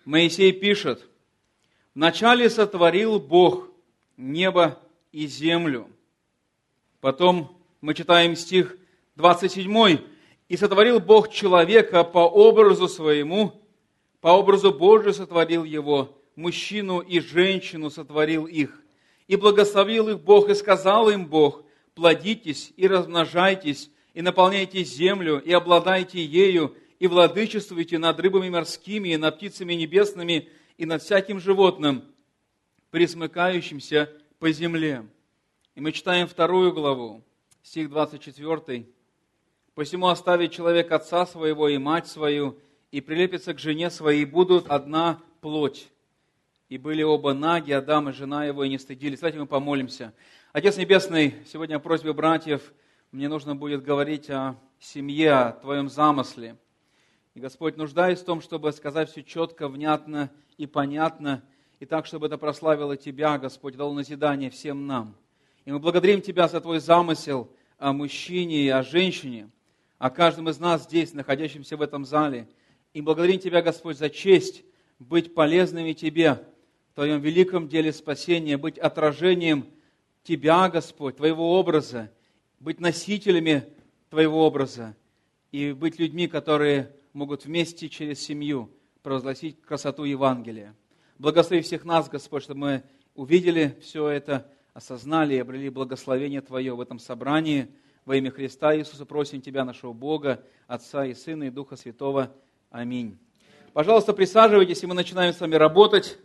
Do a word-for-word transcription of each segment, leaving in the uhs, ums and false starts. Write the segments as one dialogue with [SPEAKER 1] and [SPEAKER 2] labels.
[SPEAKER 1] Моисей пишет: «Вначале сотворил Бог небо и землю». Потом мы читаем стих двадцать семь. «И сотворил Бог человека по образу своему, по образу Божию сотворил его, мужчину и женщину сотворил их. И благословил их Бог, и сказал им Бог: плодитесь и размножайтесь, и наполняйте землю, и обладайте ею, и владычествуйте над рыбами морскими, и над птицами небесными, и над всяким животным, пресмыкающимся по земле». И мы читаем вторую главу, стих двадцать четыре. «Посему оставит человек отца своего и мать свою, и прилепится к жене своей, и будут одна плоть. И были оба наги, Адам и жена его, и не стыдились». Давайте мы помолимся. Отец Небесный, сегодня о просьбе братьев мне нужно будет говорить о семье, о Твоем замысле. И, Господь, нуждаюсь в том, чтобы сказать все четко, внятно и понятно, и так, чтобы это прославило Тебя, Господь, дало назидание всем нам. И мы благодарим Тебя за Твой замысел о мужчине и о женщине, о каждом из нас здесь, находящемся в этом зале. И благодарим Тебя, Господь, за честь быть полезными Тебе в Твоем великом деле спасения, быть отражением Тебя, Господь, Твоего образа, быть носителями Твоего образа и быть людьми, которые могут вместе через семью провозгласить красоту Евангелия. Благослови всех нас, Господь, чтобы мы увидели все это, осознали и обрели благословение Твое в этом собрании. Во имя Христа Иисуса просим Тебя, нашего Бога, Отца и Сына и Духа Святого. Аминь. Пожалуйста, присаживайтесь, и мы начинаем с вами работать.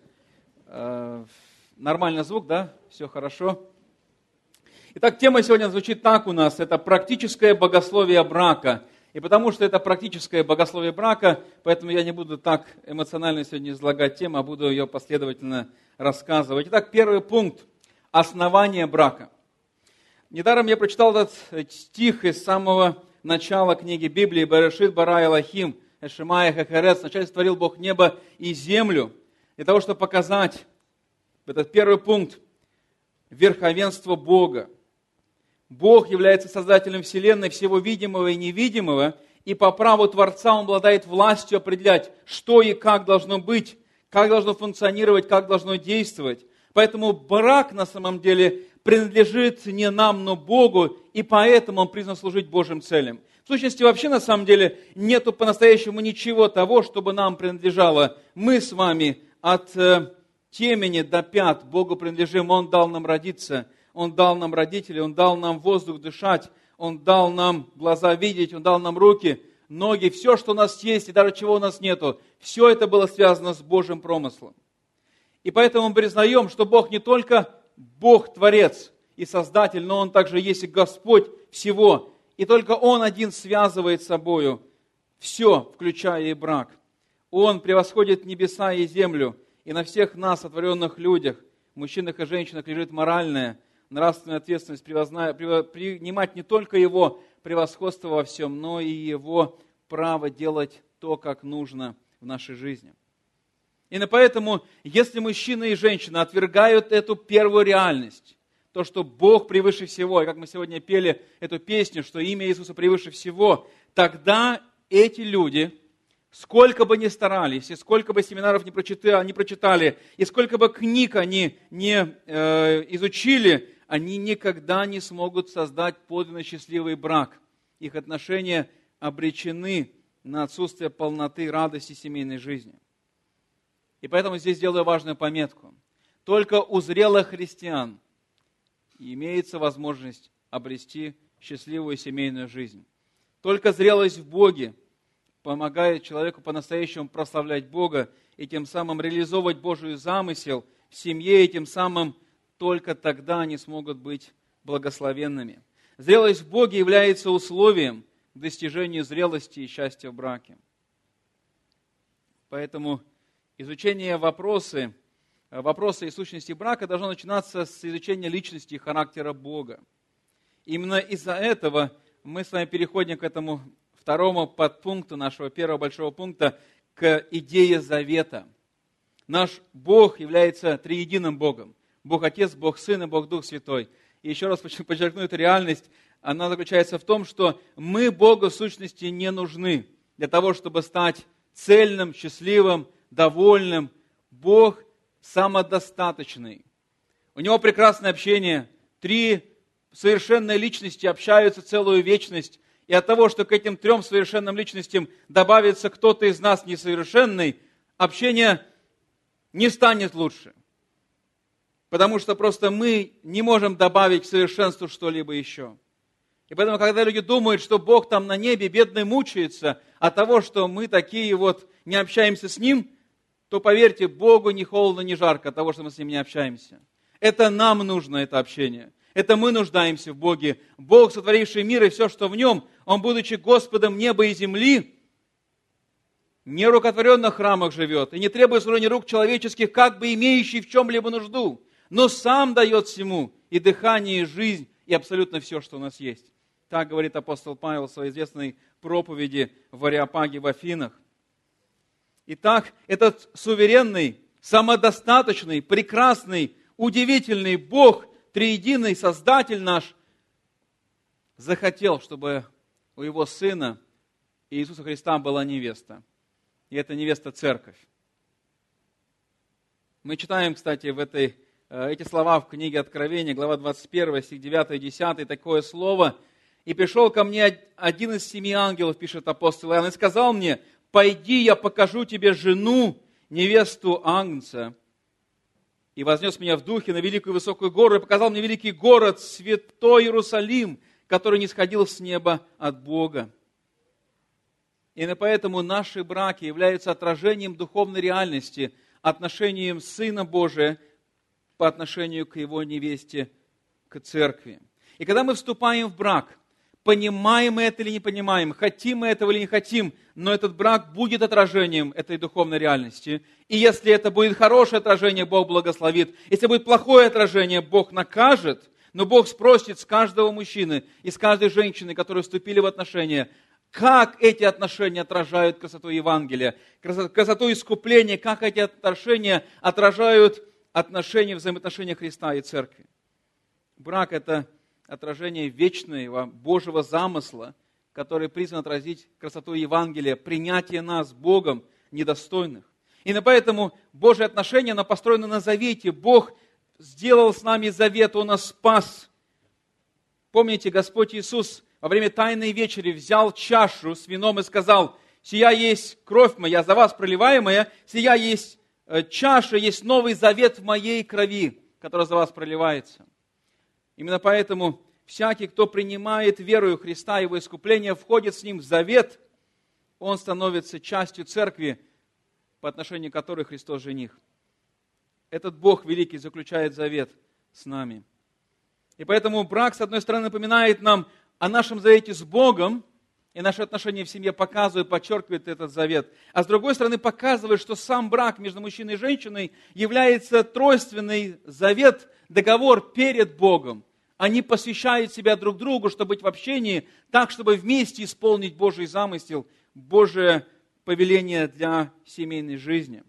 [SPEAKER 1] Нормальный звук, да? Все хорошо. Итак, тема сегодня звучит так у нас. Это практическое богословие брака. И потому что это практическое богословие брака, поэтому я не буду так эмоционально сегодня излагать тему, а буду ее последовательно рассказывать. Итак, первый пункт. Основание брака. Недаром я прочитал этот стих из самого начала книги Библии. «Берешит bara Элохим, эшемая хахерец». Вначале створил Бог небо и землю. Для того, чтобы показать этот первый пункт верховенство Бога. Бог является создателем вселенной, всего видимого и невидимого, и по праву Творца Он обладает властью определять, что и как должно быть, как должно функционировать, как должно действовать. Поэтому брак на самом деле принадлежит не нам, но Богу, и поэтому он призван служить Божьим целям. В сущности, вообще на самом деле нету по-настоящему ничего того, чтобы нам принадлежало. Мы с вами от э, темени до пят Богу принадлежим. Он дал нам родиться, Он дал нам родителей, Он дал нам воздух дышать, Он дал нам глаза видеть, Он дал нам руки, ноги, все, что у нас есть, и даже чего у нас нету. Все это было связано с Божьим промыслом. И поэтому мы признаем, что Бог не только Бог-творец и Создатель, но Он также есть и Господь всего. И только Он один связывает с собою все, включая и брак. Он превосходит небеса и землю, и на всех нас, сотворенных людях, мужчинах и женщинах, лежит моральная, нравственная ответственность принимать не только Его превосходство во всем, но и Его право делать то, как нужно в нашей жизни. И поэтому, если мужчина и женщина отвергают эту первую реальность, то, что Бог превыше всего, и как мы сегодня пели эту песню, что имя Иисуса превыше всего, тогда эти люди, сколько бы ни старались, и сколько бы семинаров не прочитали, не прочитали и сколько бы книг они не э, изучили, они никогда не смогут создать подлинно счастливый брак. Их отношения обречены на отсутствие полноты, радости семейной жизни. И поэтому здесь делаю важную пометку. Только у зрелых христиан имеется возможность обрести счастливую семейную жизнь. Только зрелость в Боге помогает человеку по-настоящему прославлять Бога и тем самым реализовывать Божий замысел в семье, и тем самым только тогда они смогут быть благословенными. Зрелость в Боге является условием к достижению зрелости и счастья в браке. Поэтому изучение вопросы, вопросы и сущности брака должно начинаться с изучения личности и характера Бога. Именно из-за этого мы с вами переходим к этому второму подпункту нашего первого большого пункта, к идее завета. Наш Бог является триединым Богом. Бог Отец, Бог Сын и Бог Дух Святой. И еще раз подчеркну эту реальность. Она заключается в том, что мы Богу в сущности не нужны для того, чтобы стать цельным, счастливым, довольным. Бог самодостаточный. У Него прекрасное общение. Три совершенные личности общаются целую вечность. И от того, что к этим трем совершенным личностям добавится кто-то из нас несовершенный, общение не станет лучше. Потому что просто мы не можем добавить к совершенству что-либо еще. И поэтому, когда люди думают, что Бог там на небе бедный мучается от того, что мы такие вот не общаемся с Ним, то поверьте, Богу ни холодно, ни жарко от того, что мы с Ним не общаемся. Это нам нужно, это общение. Это мы нуждаемся в Боге. Бог, сотворивший мир и все, что в нем, Он, будучи Господом неба и земли, не в рукотворенных храмах живет и не требует ни рук человеческих, как бы имеющий в чем-либо нужду, но сам дает всему и дыхание, и жизнь, и абсолютно все, что у нас есть. Так говорит апостол Павел в своей известной проповеди в Ареопаге в Афинах. Итак, этот суверенный, самодостаточный, прекрасный, удивительный Бог, триединый Создатель наш, захотел, чтобы у Его Сына Иисуса Христа была невеста. И эта невеста – церковь. Мы читаем, кстати, в этой, эти слова в книге Откровения, глава двадцать первая, стих девятый и десятый, такое слово. «И пришел ко мне один из семи ангелов, пишет апостол Иоанн, и сказал мне: пойди, я покажу тебе жену, невесту Агнца. И вознес меня в духе на великую высокую гору, и показал мне великий город, святой Иерусалим, который нисходил с неба от Бога». И поэтому наши браки являются отражением духовной реальности, отношением Сына Божия по отношению к Его невесте, к церкви. И когда мы вступаем в брак, понимаем мы это или не понимаем, хотим мы этого или не хотим, но этот брак будет отражением этой духовной реальности. И если это будет хорошее отражение, Бог благословит. Если будет плохое отражение, Бог накажет. Но Бог спросит с каждого мужчины и с каждой женщины, которые вступили в отношения, как эти отношения отражают красоту Евангелия, красоту искупления, как эти отношения отражают отношения, взаимоотношения Христа и Церкви. Брак – это отражение вечного Божьего замысла, который призван отразить красоту Евангелия, принятие нас Богом недостойных. И поэтому Божье отношение, оно построено на завете. Бог сделал с нами завет, Он нас спас. Помните, Господь Иисус во время Тайной вечери взял чашу с вином и сказал: «Сия есть кровь моя, за вас проливаемая, сия есть чаша, есть новый завет в моей крови, которая за вас проливается». Именно поэтому всякий, кто принимает верою Христа, Его искупление, входит с Ним в завет, он становится частью церкви, по отношению к которой Христос жених. Этот Бог великий заключает завет с нами. И поэтому брак, с одной стороны, напоминает нам о нашем завете с Богом, и наши отношения в семье показывают, подчеркивают этот завет. А с другой стороны, показывает, что сам брак между мужчиной и женщиной является тройственный завет, договор перед Богом. Они посвящают себя друг другу, чтобы быть в общении, так, чтобы вместе исполнить Божий замысел, Божие повеление для семейной жизни.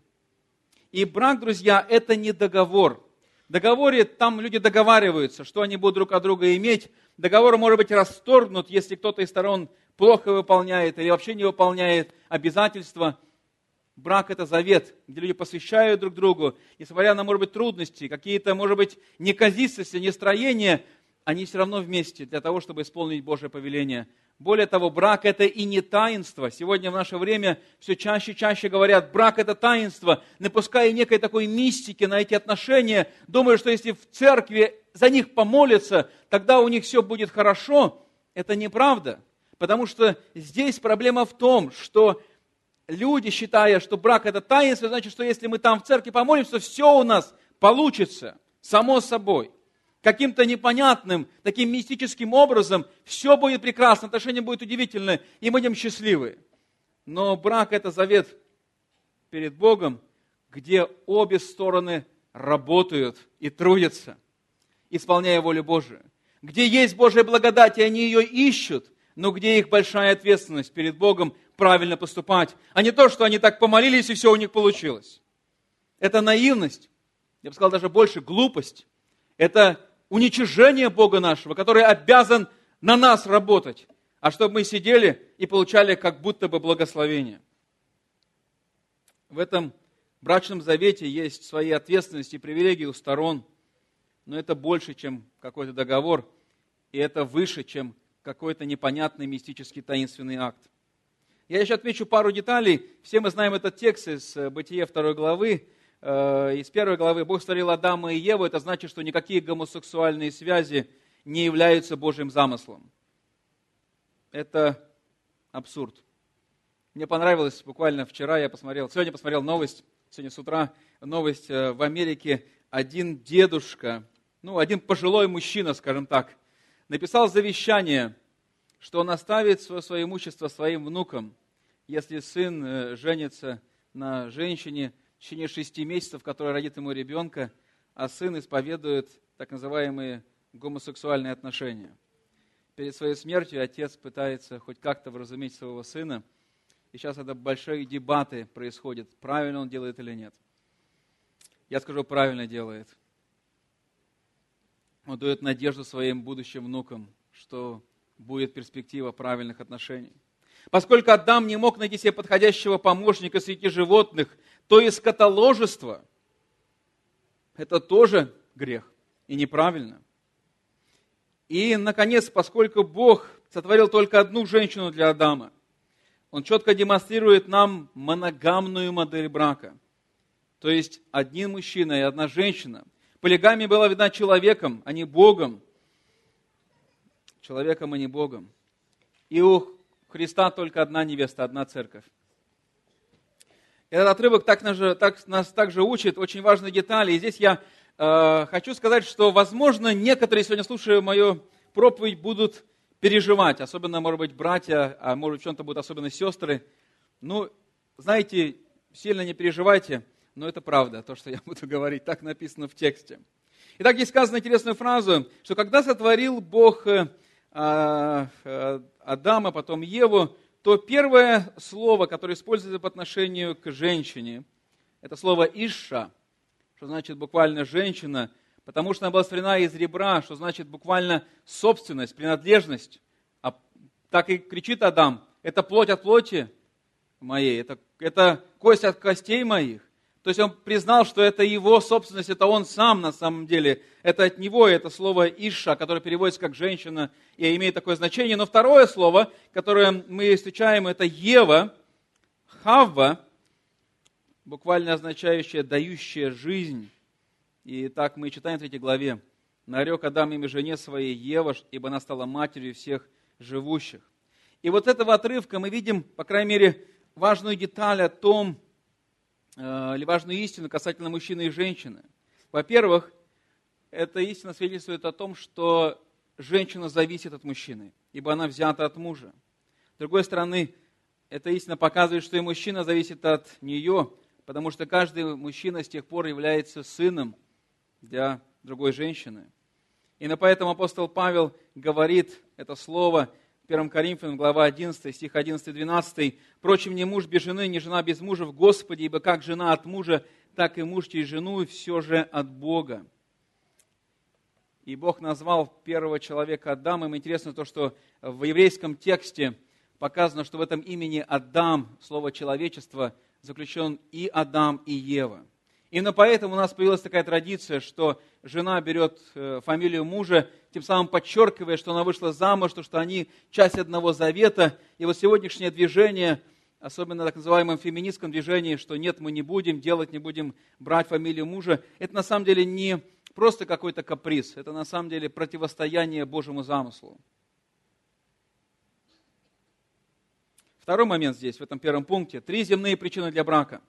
[SPEAKER 1] И брак, друзья, это не договор. В договоре там люди договариваются, что они будут друг от друга иметь. Договор может быть расторгнут, если кто-то из сторон плохо выполняет или вообще не выполняет обязательства. Брак – это завет, где люди посвящают друг другу, несмотря на, может быть, трудности, какие-то, может быть, неказистости, нестроения, они все равно вместе для того, чтобы исполнить Божье повеление. Более того, брак – это и не таинство. Сегодня в наше время все чаще и чаще говорят, брак – это таинство, напуская некой такой мистики на эти отношения, думая, что если в церкви за них помолятся, тогда у них все будет хорошо. Это неправда, потому что здесь проблема в том, что люди, считая, что брак – это таинство, значит, что если мы там в церкви помолимся, то все у нас получится, само собой. Каким-то непонятным, таким мистическим образом все будет прекрасно, отношения будут удивительны, и мы будем счастливы. Но брак – это завет перед Богом, где обе стороны работают и трудятся, исполняя волю Божию. Где есть Божья благодать, и они ее ищут, но где их большая ответственность перед Богом правильно поступать, а не то, что они так помолились, и все у них получилось. Это наивность, я бы сказал даже больше, глупость. Это уничижение Бога нашего, который обязан на нас работать, а чтобы мы сидели и получали как будто бы благословение. В этом В брачном завете есть свои ответственности и привилегии у сторон, но это больше, чем какой-то договор, и это выше, чем какой-то непонятный мистический таинственный акт. Я еще отмечу пару деталей. Все мы знаем этот текст из Бытия второй главы. Из первой главы Бог створил Адама и Еву. Это значит, что никакие гомосексуальные связи не являются Божьим замыслом. Это абсурд. Мне понравилось, буквально вчера я посмотрел, сегодня посмотрел новость, сегодня с утра новость в Америке. Один дедушка, ну, один пожилой мужчина, скажем так, написал завещание, что он оставит свое, свое имущество своим внукам, если сын женится на женщине в течение шести месяцев, которая родит ему ребенка, а сын исповедует так называемые гомосексуальные отношения. Перед своей смертью отец пытается хоть как-то вразумить своего сына, и сейчас это большие дебаты происходят, правильно он делает или нет. Я скажу, правильно делает. Он дает надежду своим будущим внукам, что будет перспектива правильных отношений. Поскольку Адам не мог найти себе подходящего помощника среди животных, то и скотоложество – это тоже грех и неправильно. И, наконец, поскольку Бог сотворил только одну женщину для Адама, Он четко демонстрирует нам моногамную модель брака. То есть один мужчина и одна женщина. Полигамия была видна человеком, а не Богом. Человеком, а не Богом. И у Христа только одна невеста, одна церковь. Этот отрывок так, так, нас также учит очень важные детали. И здесь я э, хочу сказать, что, возможно, некоторые, сегодня слушая мою проповедь, будут переживать. Особенно, может быть, братья, а может быть, в чем-то будут особенно сестры. Ну, знаете, сильно не переживайте, но это правда, то, что я буду говорить. Так написано в тексте. Итак, здесь сказано интересную фразу, что когда сотворил Бог э, э, Адама, потом Еву, то первое слово, которое используется по отношению к женщине, это слово «ишша», что значит буквально «женщина», потому что она была створена из ребра, что значит буквально собственность, принадлежность. А так и кричит Адам: это плоть от плоти моей, это, это кость от костей моих. То есть он признал, что это его собственность, это он сам на самом деле. Это от него, это слово «ишша», которое переводится как «женщина» и имеет такое значение. Но второе слово, которое мы встречаем, это «ева», «хавва», буквально означающее «дающая жизнь». И так мы читаем в третьей главе. «Нарек Адам имя жене своей Ева, ибо она стала матерью всех живущих». И вот этого отрывка мы видим, по крайней мере, важную деталь о том, или важную истину касательно мужчины и женщины. Во-первых, эта истина свидетельствует о том, что женщина зависит от мужчины, ибо она взята от мужа. С другой стороны, эта истина показывает, что и мужчина зависит от нее, потому что каждый мужчина с тех пор является сыном для другой женщины. И поэтому апостол Павел говорит это слово первое Коринфянам, глава одиннадцатая, стих одиннадцатый-двенадцатый. «Впрочем, ни муж без жены, ни жена без мужа в Господе, ибо как жена от мужа, так и муж через жену, все же от Бога». И Бог назвал первого человека Адамом. Интересно то, что в еврейском тексте показано, что в этом имени Адам, слово человечество, заключен и Адам, и Ева. Именно поэтому у нас появилась такая традиция, что жена берет фамилию мужа, тем самым подчеркивая, что она вышла замуж, что они часть одного завета. И вот сегодняшнее движение, особенно так называемом феминистском движении, что нет, мы не будем делать, не будем брать фамилию мужа, это на самом деле не просто какой-то каприз, это на самом деле противостояние Божьему замыслу. Второй момент здесь, в этом первом пункте. Три земные причины для брака.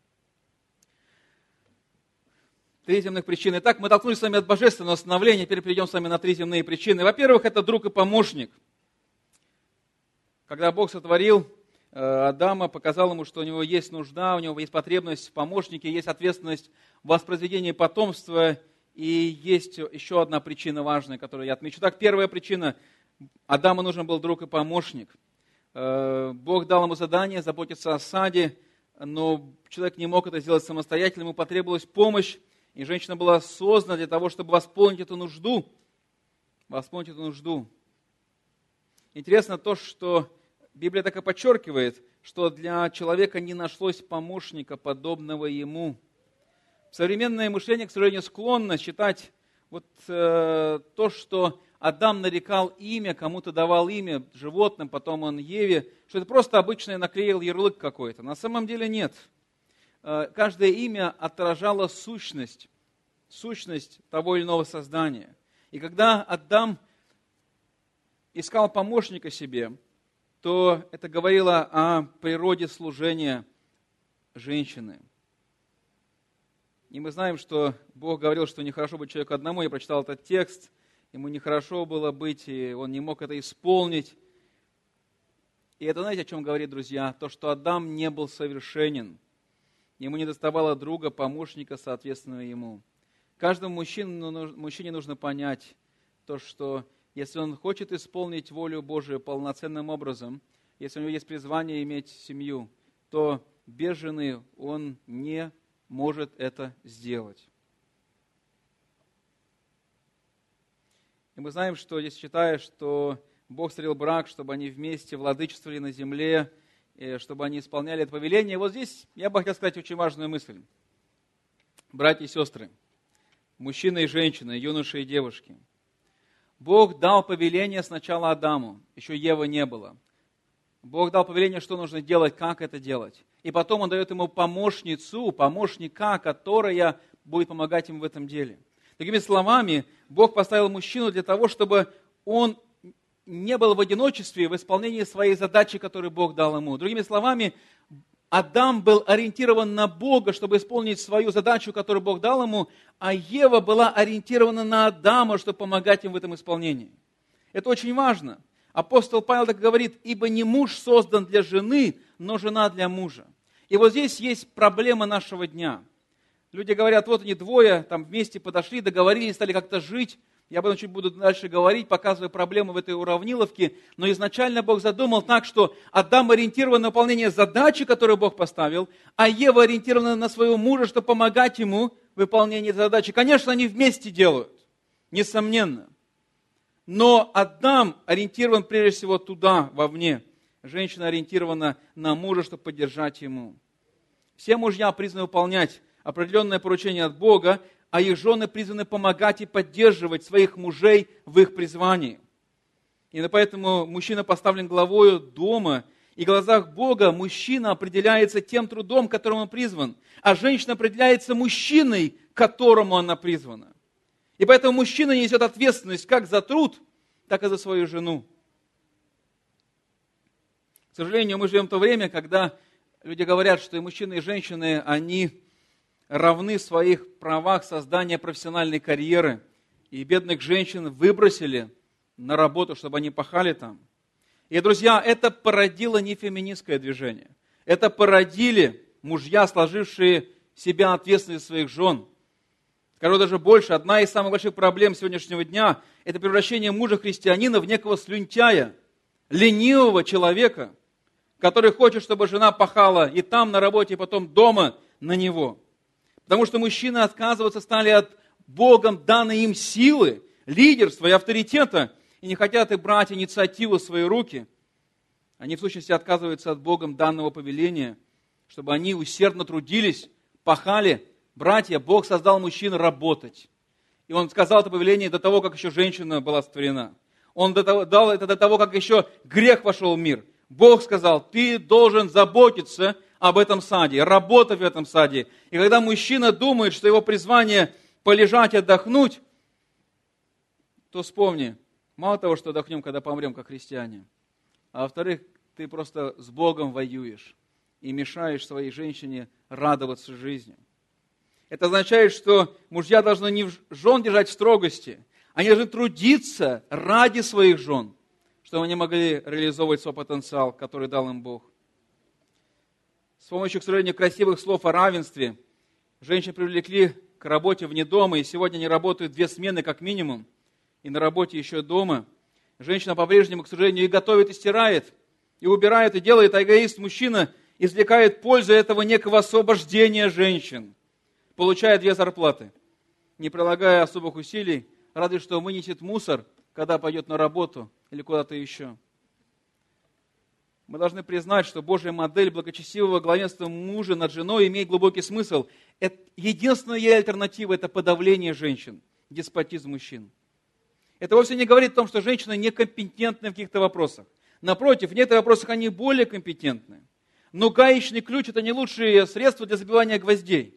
[SPEAKER 1] Три земных причины. Итак, мы толкнулись с вами от божественного становления, теперь перейдем с вами на три земные причины. Во-первых, это друг и помощник. Когда Бог сотворил Адама, показал ему, что у него есть нужда, у него есть потребность в помощнике, есть ответственность в воспроизведении потомства, и есть еще одна причина важная, которую я отмечу. Так, первая причина. Адаму нужен был друг и помощник. Бог дал ему задание заботиться о саде, но человек не мог это сделать самостоятельно, ему потребовалась помощь, и женщина была создана для того, чтобы восполнить эту нужду. Восполнить эту нужду. Интересно то, что Библия так и подчеркивает, что для человека не нашлось помощника, подобного ему. Современное мышление, к сожалению, склонно считать вот э, то, что Адам нарекал имя, кому-то давал имя животным, потом он Еве, что это просто обычное наклеил ярлык какой-то. На самом деле нет. Э, каждое имя отражало сущность, сущность того или иного создания. И когда Адам искал помощника себе, то это говорило о природе служения женщины. И мы знаем, что Бог говорил, что нехорошо быть человеку одному. Я прочитал этот текст, ему нехорошо было быть, и он не мог это исполнить. И это, знаете, о чем говорит, друзья? То, что Адам не был совершенен. Ему не доставало друга, помощника, соответственного ему. Каждому мужчине, мужчине нужно понять то, что если он хочет исполнить волю Божию полноценным образом, если у него есть призвание иметь семью, то без жены он не может это сделать. И мы знаем, что здесь читаешь, что Бог сотворил брак, чтобы они вместе владычествовали на земле, чтобы они исполняли это повеление. И вот здесь я бы хотел сказать очень важную мысль. Братья и сестры, мужчины и женщины, юноши и девушки. Бог дал повеление сначала Адаму, еще Евы не было. Бог дал повеление, что нужно делать, как это делать. И потом Он дает ему помощницу, помощника, которая будет помогать ему в этом деле. Другими словами, Бог поставил мужчину для того, чтобы он не был в одиночестве в исполнении своей задачи, которую Бог дал ему. Другими словами, Адам был ориентирован на Бога, чтобы исполнить свою задачу, которую Бог дал ему, а Ева была ориентирована на Адама, чтобы помогать им в этом исполнении. Это очень важно. Апостол Павел так говорит: «Ибо не муж создан для жены, но жена для мужа». И вот здесь есть проблема нашего дня. Люди говорят: вот они двое там вместе подошли, договорились, стали как-то жить. Я об этом чуть буду дальше говорить, показывая проблему в этой уравниловке. Но изначально Бог задумал так, что Адам ориентирован на выполнение задачи, которую Бог поставил, а Ева ориентирована на своего мужа, чтобы помогать ему в выполнении задачи. Конечно, они вместе делают, несомненно. Но Адам ориентирован прежде всего туда, вовне. Женщина ориентирована на мужа, чтобы поддержать ему. Все мужья призваны выполнять определенное поручение от Бога, а их жены призваны помогать и поддерживать своих мужей в их призвании. И поэтому мужчина поставлен главою дома, и в глазах Бога мужчина определяется тем трудом, к которому он призван, а женщина определяется мужчиной, к которому она призвана. И поэтому мужчина несет ответственность как за труд, так и за свою жену. К сожалению, мы живем в то время, когда люди говорят, что и мужчины, и женщины, они равны в своих правах создания профессиональной карьеры. И бедных женщин выбросили на работу, чтобы они пахали там. И, друзья, это породило не феминистское движение. Это породили мужья, сложившие в себя ответственность своих жен. Скажу даже больше, одна из самых больших проблем сегодняшнего дня – это превращение мужа-христианина в некого слюнтяя, ленивого человека, который хочет, чтобы жена пахала и там на работе, и потом дома на него. Потому что мужчины отказываться стали от Богом данной им силы, лидерства и авторитета, и не хотят и брать инициативу в свои руки. Они в сущности отказываются от Богом данного повеления, чтобы они усердно трудились, пахали. Братья, Бог создал мужчин работать. И Он сказал это повеление до того, как еще женщина была сотворена. Он дал это до того, как еще грех вошел в мир. Бог сказал: ты должен заботиться об этом саде, работать в этом саде. И когда мужчина думает, что его призвание полежать, отдохнуть, то вспомни, мало того, что отдохнем, когда помрем, как христиане, а во-вторых, ты просто с Богом воюешь и мешаешь своей женщине радоваться жизни. Это означает, что мужья должны не жен держать в строгости, они должны трудиться ради своих жен, чтобы они могли реализовывать свой потенциал, который дал им Бог. С помощью, к сожалению, красивых слов о равенстве женщин привлекли к работе вне дома, и сегодня они работают две смены как минимум, и на работе еще и дома. Женщина по-прежнему, к сожалению, и готовит, и стирает, и убирает, и делает, а эгоист-мужчина извлекает пользу этого некого освобождения женщин, получая две зарплаты, не прилагая особых усилий, разве что вынесет мусор, когда пойдет на работу или куда-то еще. мы должны признать, что Божья модель благочестивого главенства мужа над женой имеет глубокий смысл. Это, единственная ей альтернатива – это подавление женщин, деспотизм мужчин. Это вовсе не говорит о том, что женщины некомпетентны в каких-то вопросах. Напротив, в некоторых вопросах они более компетентны. Но гаечный ключ – это не лучшее средство для забивания гвоздей.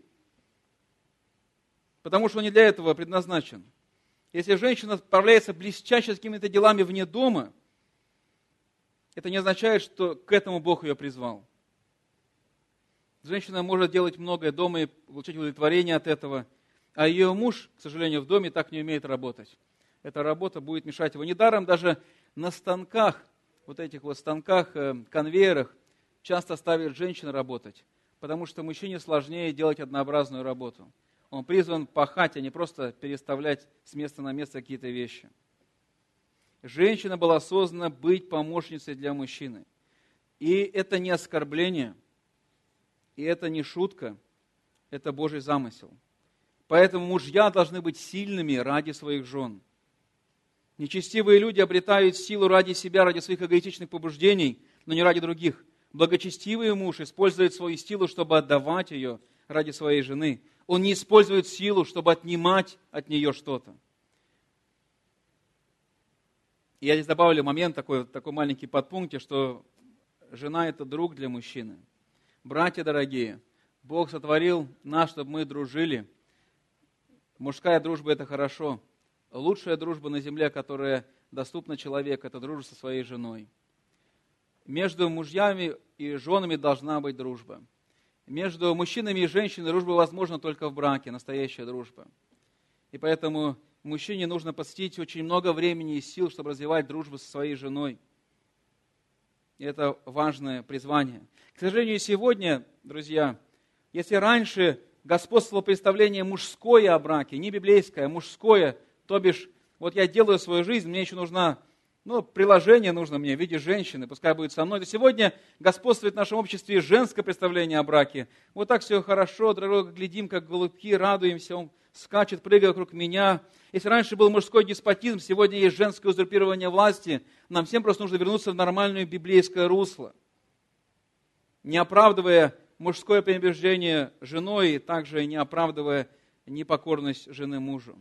[SPEAKER 1] Потому что он не для этого предназначен. Если женщина справляется блестяще с какими-то делами вне дома, это не означает, что к этому Бог ее призвал. Женщина может делать многое дома и получать удовлетворение от этого, а ее муж, к сожалению, в доме так не умеет работать. Эта работа будет мешать его. Недаром даже на станках, вот этих вот станках, конвейерах, часто ставят женщин работать, потому что мужчине сложнее делать однообразную работу. Он призван пахать, а не просто переставлять с места на место какие-то вещи. Женщина была создана быть помощницей для мужчины. И это не оскорбление, и это не шутка, это Божий замысел. Поэтому мужья должны быть сильными ради своих жен. Нечестивые люди обретают силу ради себя, ради своих эгоистичных побуждений, но не ради других. Благочестивый муж использует свою силу, чтобы отдавать ее ради своей жены. Он не использует силу, чтобы отнимать от нее что-то. И я здесь добавлю момент, такой, такой маленький подпункте, что жена – это друг для мужчины. Братья дорогие, Бог сотворил нас, чтобы мы дружили. Мужская дружба – это хорошо. Лучшая дружба на земле, которая доступна человеку, это дружба со своей женой. Между мужьями и женами должна быть дружба. Между мужчинами и женщинами дружба возможна только в браке, настоящая дружба. И поэтому мужчине нужно посвятить очень много времени и сил, чтобы развивать дружбу со своей женой. И это важное призвание. К сожалению, сегодня, друзья, если раньше господствовало представление мужское о браке, не библейское, а мужское, то бишь, вот я делаю свою жизнь, мне еще нужна, ну, приложение нужно мне в виде женщины, пускай будет со мной. То сегодня господствует в нашем обществе женское представление о браке. Вот так все хорошо, дорого, глядим, как голубки, радуемся, он скачет, прыгает вокруг меня. Если раньше был мужской деспотизм, сегодня есть женское узурпирование власти. Нам всем просто нужно вернуться в нормальное библейское русло, не оправдывая мужское пренебрежение женой, и также не оправдывая непокорность жены мужу.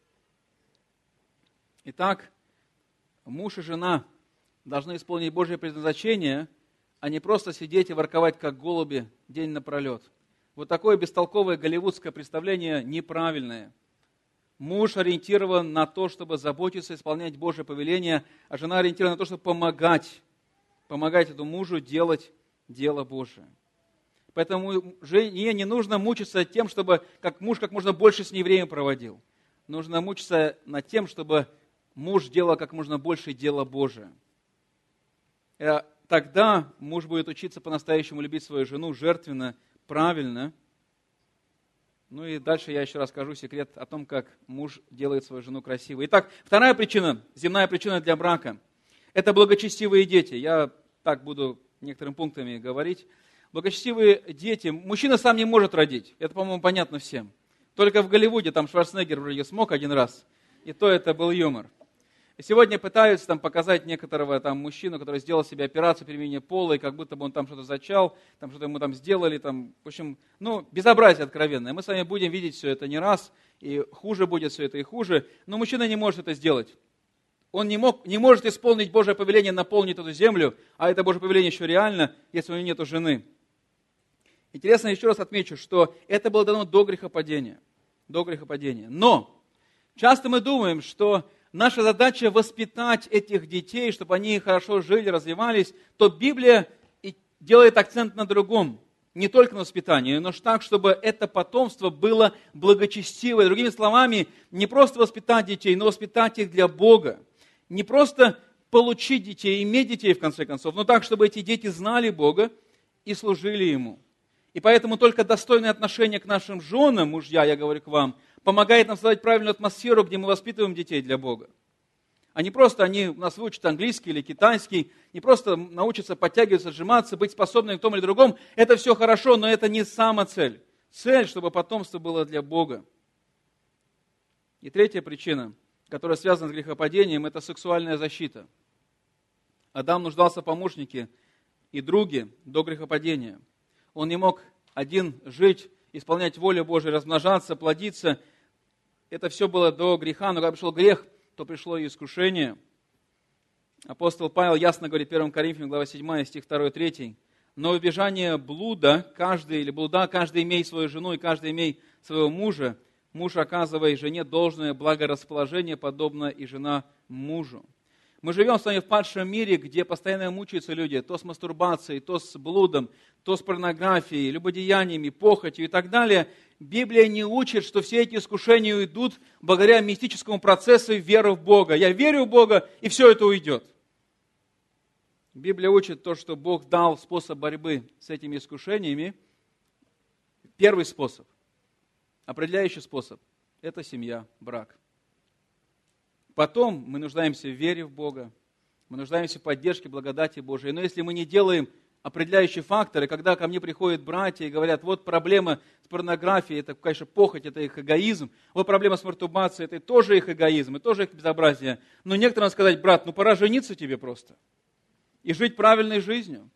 [SPEAKER 1] Итак, муж и жена должны исполнить Божье предназначение, а не просто сидеть и ворковать, как голуби, день напролет. Вот такое бестолковое голливудское представление неправильное. Муж ориентирован на то, чтобы заботиться, исполнять Божье повеление, а жена ориентирована на то, чтобы помогать, помогать этому мужу делать дело Божие. Поэтому жене не нужно мучиться тем, чтобы как муж как можно больше с ней время проводил. Нужно мучиться над тем, чтобы муж делал как можно больше дела Божие. Тогда муж будет учиться по-настоящему любить свою жену жертвенно, правильно. Ну и дальше я еще расскажу секрет о том, как муж делает свою жену красивой. Итак, вторая причина, земная причина для брака – это благочестивые дети. Я так буду некоторыми пунктами говорить. Благочестивые дети. Мужчина сам не может родить. Это, по-моему, понятно всем. Только в Голливуде там Шварценеггер вроде смог один раз. И то это был юмор. И сегодня пытаются там показать некоторого там мужчину, который сделал себе операцию переменения пола, и как будто бы он там что-то зачал, там что-то ему там сделали, там, в общем, ну, безобразие откровенное. Мы с вами будем видеть все это не раз, и хуже будет все это и хуже, но мужчина не может это сделать. Он не, мог, не может исполнить Божье повеление, наполнить эту землю, а это Божье повеление еще реально, если у него нет жены. Интересно, еще раз отмечу, что это было дано до грехопадения. До грехопадения. Но часто мы думаем, что наша задача воспитать этих детей, чтобы они хорошо жили, развивались, то Библия делает акцент на другом. Не только на воспитании, но так, чтобы это потомство было благочестивое. Другими словами, не просто воспитать детей, но воспитать их для Бога. Не просто получить детей, иметь детей в конце концов, но так, чтобы эти дети знали Бога и служили Ему. И поэтому только достойное отношение к нашим женам, мужья, я говорю к вам, помогает нам создать правильную атмосферу, где мы воспитываем детей для Бога. А не просто они у нас выучат английский или китайский, не просто научатся подтягиваться, сжиматься, быть способными в том или другом. Это все хорошо, но это не сама цель. Цель, чтобы потомство было для Бога. И третья причина, которая связана с грехопадением, это сексуальная защита. Адам нуждался в помощнике, и други до грехопадения. Он не мог один жить, исполнять волю Божию, размножаться, плодиться. Это все было до греха, но когда пришел грех, то пришло и искушение. Апостол Павел ясно говорит в первом Коринфянам, глава седьмая, стих второй, третий. Но в избежание блуда, каждый, или блуда, каждый имей свою жену и каждый имей своего мужа, муж оказывая жене должное благорасположение, подобно и жена мужу. Мы живем с вами в падшем мире, где постоянно мучаются люди, то с мастурбацией, то с блудом, то с порнографией, любодеяниями, похотью и так далее. Библия не учит, что все эти искушения уйдут благодаря мистическому процессу веры в Бога. Я верю в Бога, и все это уйдет. Библия учит то, что Бог дал способ борьбы с этими искушениями. Первый способ, определяющий способ, это семья, брак. Потом мы нуждаемся в вере в Бога, мы нуждаемся в поддержке, благодати Божией. Но если мы не делаем определяющие факторы, когда ко мне приходят братья и говорят, вот проблема с порнографией, это, конечно, похоть, это их эгоизм, вот проблема с мастурбацией, это тоже их эгоизм, это тоже их безобразие. Но некоторым надо сказать, брат, ну пора жениться тебе просто и жить правильной жизнью.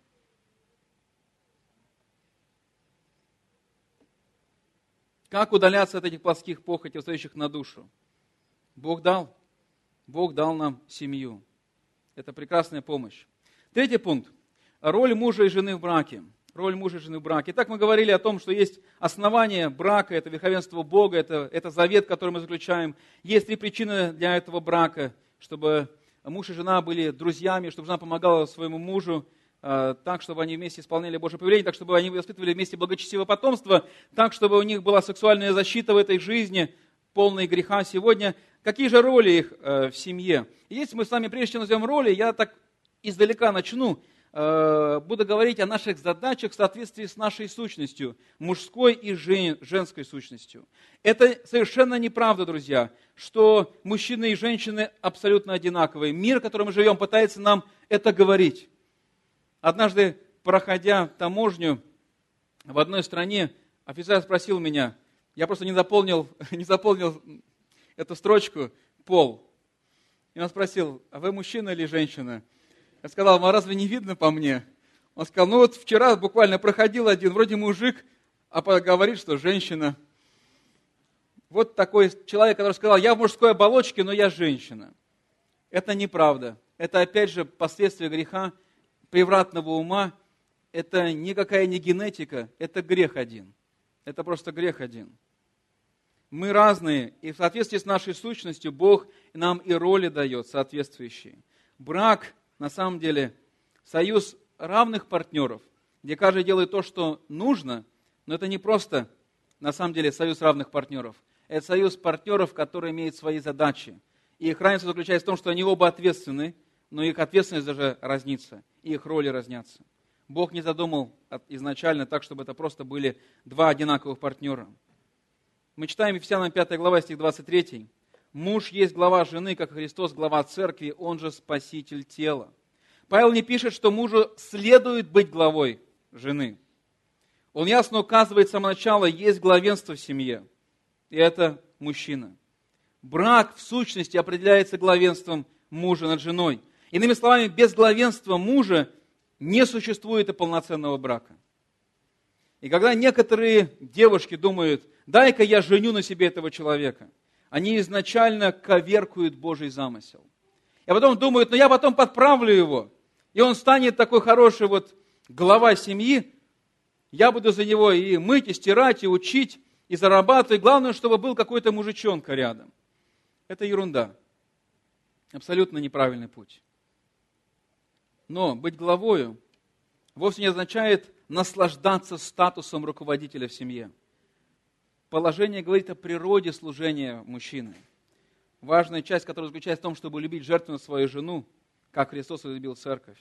[SPEAKER 1] Как удаляться от этих плотских похотей, встающих на душу? Бог дал. Бог дал нам семью. Это прекрасная помощь. Третий пункт. Роль мужа и жены в браке. Роль мужа и жены в браке. Итак, мы говорили о том, что есть основание брака, это верховенство Бога, это, это завет, который мы заключаем. Есть три причины для этого брака, чтобы муж и жена были друзьями, чтобы жена помогала своему мужу, э, так, чтобы они вместе исполняли Божье повеление, так, чтобы они воспитывали вместе благочестивое потомство, так, чтобы у них была сексуальная защита в этой жизни, полной греха сегодня. Какие же роли их э, в семье? И если мы с вами прежде чем назовем роли, я так издалека начну, э, буду говорить о наших задачах в соответствии с нашей сущностью, мужской и жен, женской сущностью. Это совершенно неправда, друзья, что мужчины и женщины абсолютно одинаковые. Мир, в котором мы живем, пытается нам это говорить. Однажды, проходя таможню в одной стране, офицер спросил меня, я просто не заполнил, не заполнил эту строчку «пол». И он спросил, а вы мужчина или женщина? Я сказал, а разве не видно по мне? Он сказал, ну вот вчера буквально проходил один, вроде мужик, а говорит, что женщина. Вот такой человек, который сказал, я в мужской оболочке, но я женщина. Это неправда. Это опять же последствия греха, превратного ума. Это никакая не генетика, это грех один. Это просто грех один. Мы разные, и в соответствии с нашей сущностью Бог нам и роли дает соответствующие. Брак, на самом деле, союз равных партнеров, где каждый делает то, что нужно, но это не просто, на самом деле, союз равных партнеров. Это союз партнеров, которые имеют свои задачи. И их равенство заключается в том, что они оба ответственны, но их ответственность даже разнится, и их роли разнятся. Бог не задумал изначально так, чтобы это просто были два одинаковых партнера. Мы читаем Ефесянам пятая глава, стих двадцать третий. «Муж есть глава жены, как Христос глава церкви, он же спаситель тела». Павел не пишет, что мужу следует быть главой жены. Он ясно указывает с самого начала, есть главенство в семье, и это мужчина. Брак в сущности определяется главенством мужа над женой. Иными словами, без главенства мужа не существует и полноценного брака. И когда некоторые девушки думают, дай-ка я женю на себе этого человека, они изначально коверкуют Божий замысел. И потом думают, ну я потом подправлю его, и он станет такой хороший вот глава семьи, я буду за него и мыть, и стирать, и учить, и зарабатывать. Главное, чтобы был какой-то мужичонка рядом. Это ерунда. Абсолютно неправильный путь. Но быть главою вовсе не означает наслаждаться статусом руководителя в семье. Положение говорит о природе служения мужчины. Важная часть, которая заключается в том, чтобы любить жертвенно свою жену, как Христос любил церковь.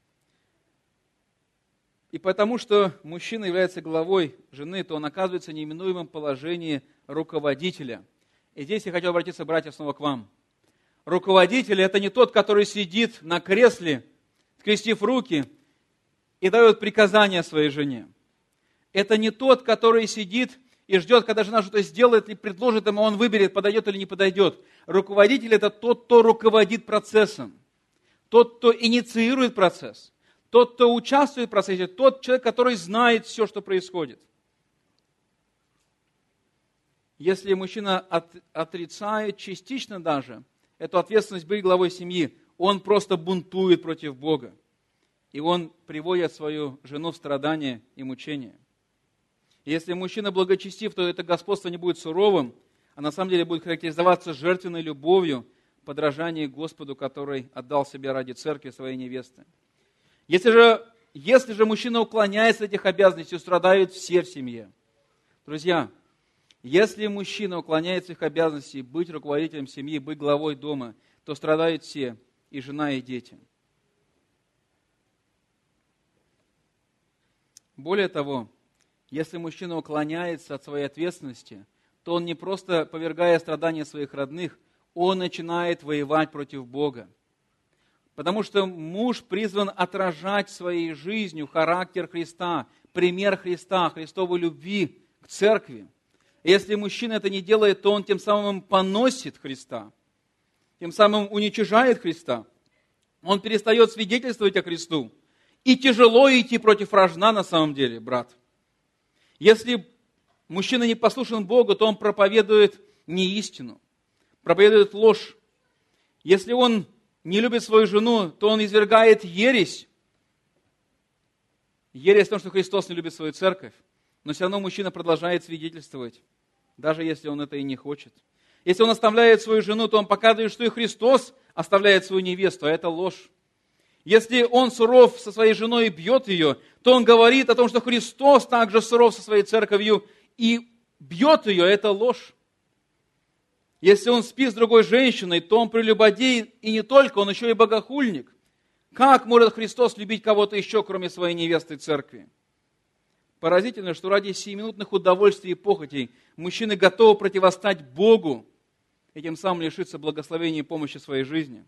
[SPEAKER 1] И потому что мужчина является главой жены, то он оказывается в неименуемом положении руководителя. И здесь я хочу обратиться, братья, снова к вам. Руководитель – это не тот, который сидит на кресле, скрестив руки, и дает приказания своей жене. Это не тот, который сидит и ждет, когда жена что-то сделает и предложит ему, он выберет, подойдет или не подойдет. Руководитель – это тот, кто руководит процессом, тот, кто инициирует процесс, тот, кто участвует в процессе, тот человек, который знает все, что происходит. Если мужчина от, отрицает частично даже эту ответственность быть главой семьи, он просто бунтует против Бога. И он приводит свою жену в страдания и мучения. Если мужчина благочестив, то это господство не будет суровым, а на самом деле будет характеризоваться жертвенной любовью, подражание Господу, который отдал себя ради церкви своей невесты. Если же, если же мужчина уклоняется от этих обязанностей, страдают все в семье. Друзья, если мужчина уклоняется от их обязанностей быть руководителем семьи, быть главой дома, то страдают все, и жена, и дети. Более того, если мужчина уклоняется от своей ответственности, то он не просто повергая страдания своих родных, он начинает воевать против Бога. Потому что муж призван отражать своей жизнью характер Христа, пример Христа, Христовой любви к церкви. И если мужчина это не делает, то он тем самым поносит Христа, тем самым уничижает Христа. Он перестает свидетельствовать о Христу. И тяжело идти против рожна на самом деле, брат. Если мужчина не послушен Богу, то он проповедует неистину, проповедует ложь. Если он не любит свою жену, то он извергает ересь. Ересь в том, что Христос не любит свою церковь. Но все равно мужчина продолжает свидетельствовать, даже если он это и не хочет. Если он оставляет свою жену, то он показывает, что и Христос оставляет свою невесту, а это ложь. Если он суров со своей женой и бьет ее, то он говорит о том, что Христос также суров со своей церковью и бьет ее, это ложь. Если он спит с другой женщиной, то он прелюбодей, и не только, он еще и богохульник. Как может Христос любить кого-то еще, кроме своей невесты церкви? Поразительно, что ради сиюминутных удовольствий и похотей мужчины готовы противостать Богу и тем самым лишиться благословения и помощи в своей жизни.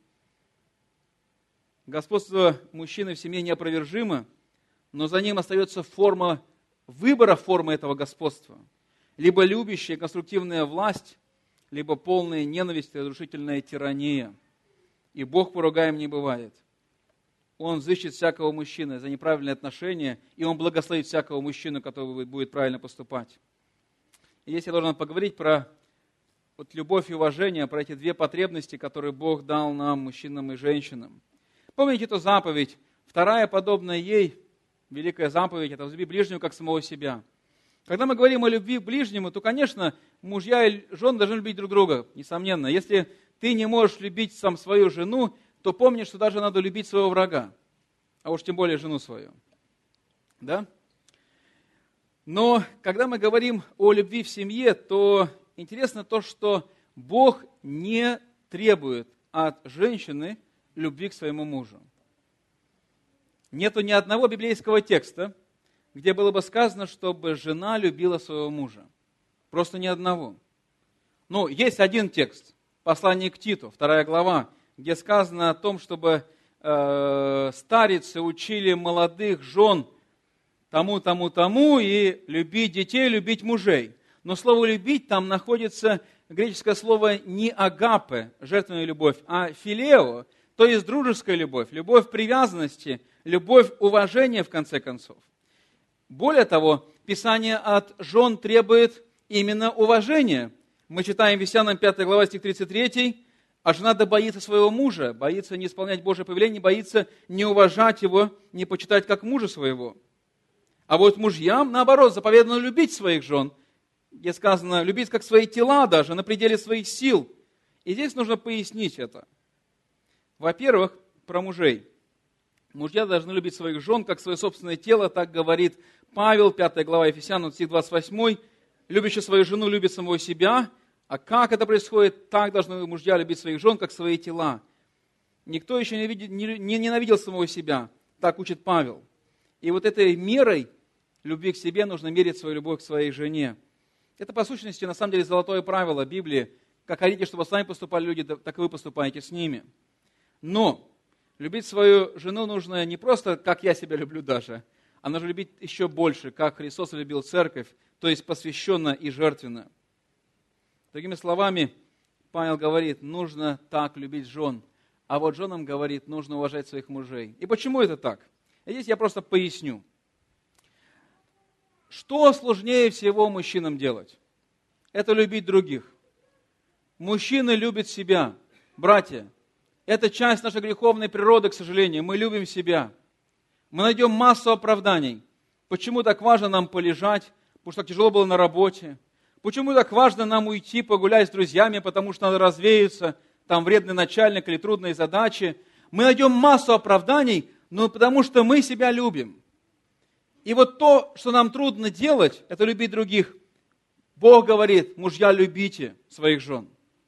[SPEAKER 1] Господство мужчины в семье неопровержимо, но за ним остается форма выбора формы этого господства. Либо любящая конструктивная власть, либо полная ненависть и разрушительная тирания. И Бог поругаем не бывает. Он взыщет всякого мужчины за неправильные отношения, и Он благословит всякого мужчину, который будет правильно поступать. И здесь я должен поговорить про вот любовь и уважение, про эти две потребности, которые Бог дал нам, мужчинам и женщинам. Помните эту заповедь? Вторая, подобная ей, великая заповедь, это возлюби ближнего, как самого себя. Когда мы говорим о любви к ближнему, то, конечно, мужья и жены должны любить друг друга, несомненно. Если ты не можешь любить сам свою жену, то помни, что даже надо любить своего врага, а уж тем более жену свою. Да? Но когда мы говорим о любви в семье, то интересно то, что Бог не требует от женщины любви к своему мужу. Нету ни одного библейского текста, где было бы сказано, чтобы жена любила своего мужа. Просто ни одного. Ну, есть один текст, послание к Титу, вторая глава, где сказано о том, чтобы э, старицы учили молодых жен тому, тому, тому, и любить детей, любить мужей. Но слово «любить» там находится греческое слово не агапе, жертвенная любовь, а филео, то есть дружеская любовь, любовь привязанности, любовь уважения, в конце концов. Более того, Писание от жен требует именно уважения. Мы читаем в Ефесянам пятая глава, стих тридцать три, а жена да боится своего мужа, боится не исполнять Божие повеление, боится не уважать его, не почитать как мужа своего. А вот мужьям, наоборот, заповедано любить своих жен, где сказано, любить как свои тела даже, на пределе своих сил. И здесь нужно пояснить это. Во-первых, про мужей. Мужья должны любить своих жен, как свое собственное тело, так говорит Павел, пятая глава Ефесянам, стих двадцать восемь. Любящий свою жену любит самого себя. А как это происходит? Так должны мужья любить своих жен, как свои тела. Никто еще не, видит, не, не ненавидел самого себя. Так учит Павел. И вот этой мерой любви к себе нужно мерить свою любовь к своей жене. Это, по сущности, на самом деле, золотое правило Библии. Как хотите, чтобы с вами поступали люди, так и вы поступаете с ними. Но любить свою жену нужно не просто, как я себя люблю даже, а нужно любить еще больше, как Христос любил церковь, то есть посвященно и жертвенно. Другими словами, Павел говорит, нужно так любить жен, а вот женам говорит, нужно уважать своих мужей. И почему это так? И здесь я просто поясню. Что сложнее всего мужчинам делать? Это любить других. Мужчины любят себя. Братья, это часть нашей греховной природы, к сожалению. Мы любим себя. Мы найдем массу оправданий. Почему так важно нам полежать? Потому что так тяжело было на работе. Почему так важно нам уйти погулять с друзьями? Потому что надо развеяться. Там вредный начальник или трудные задачи. Мы найдем массу оправданий, но потому что мы себя любим. И вот то, что нам трудно делать, это любить других. Бог говорит, мужья, любите своих жен.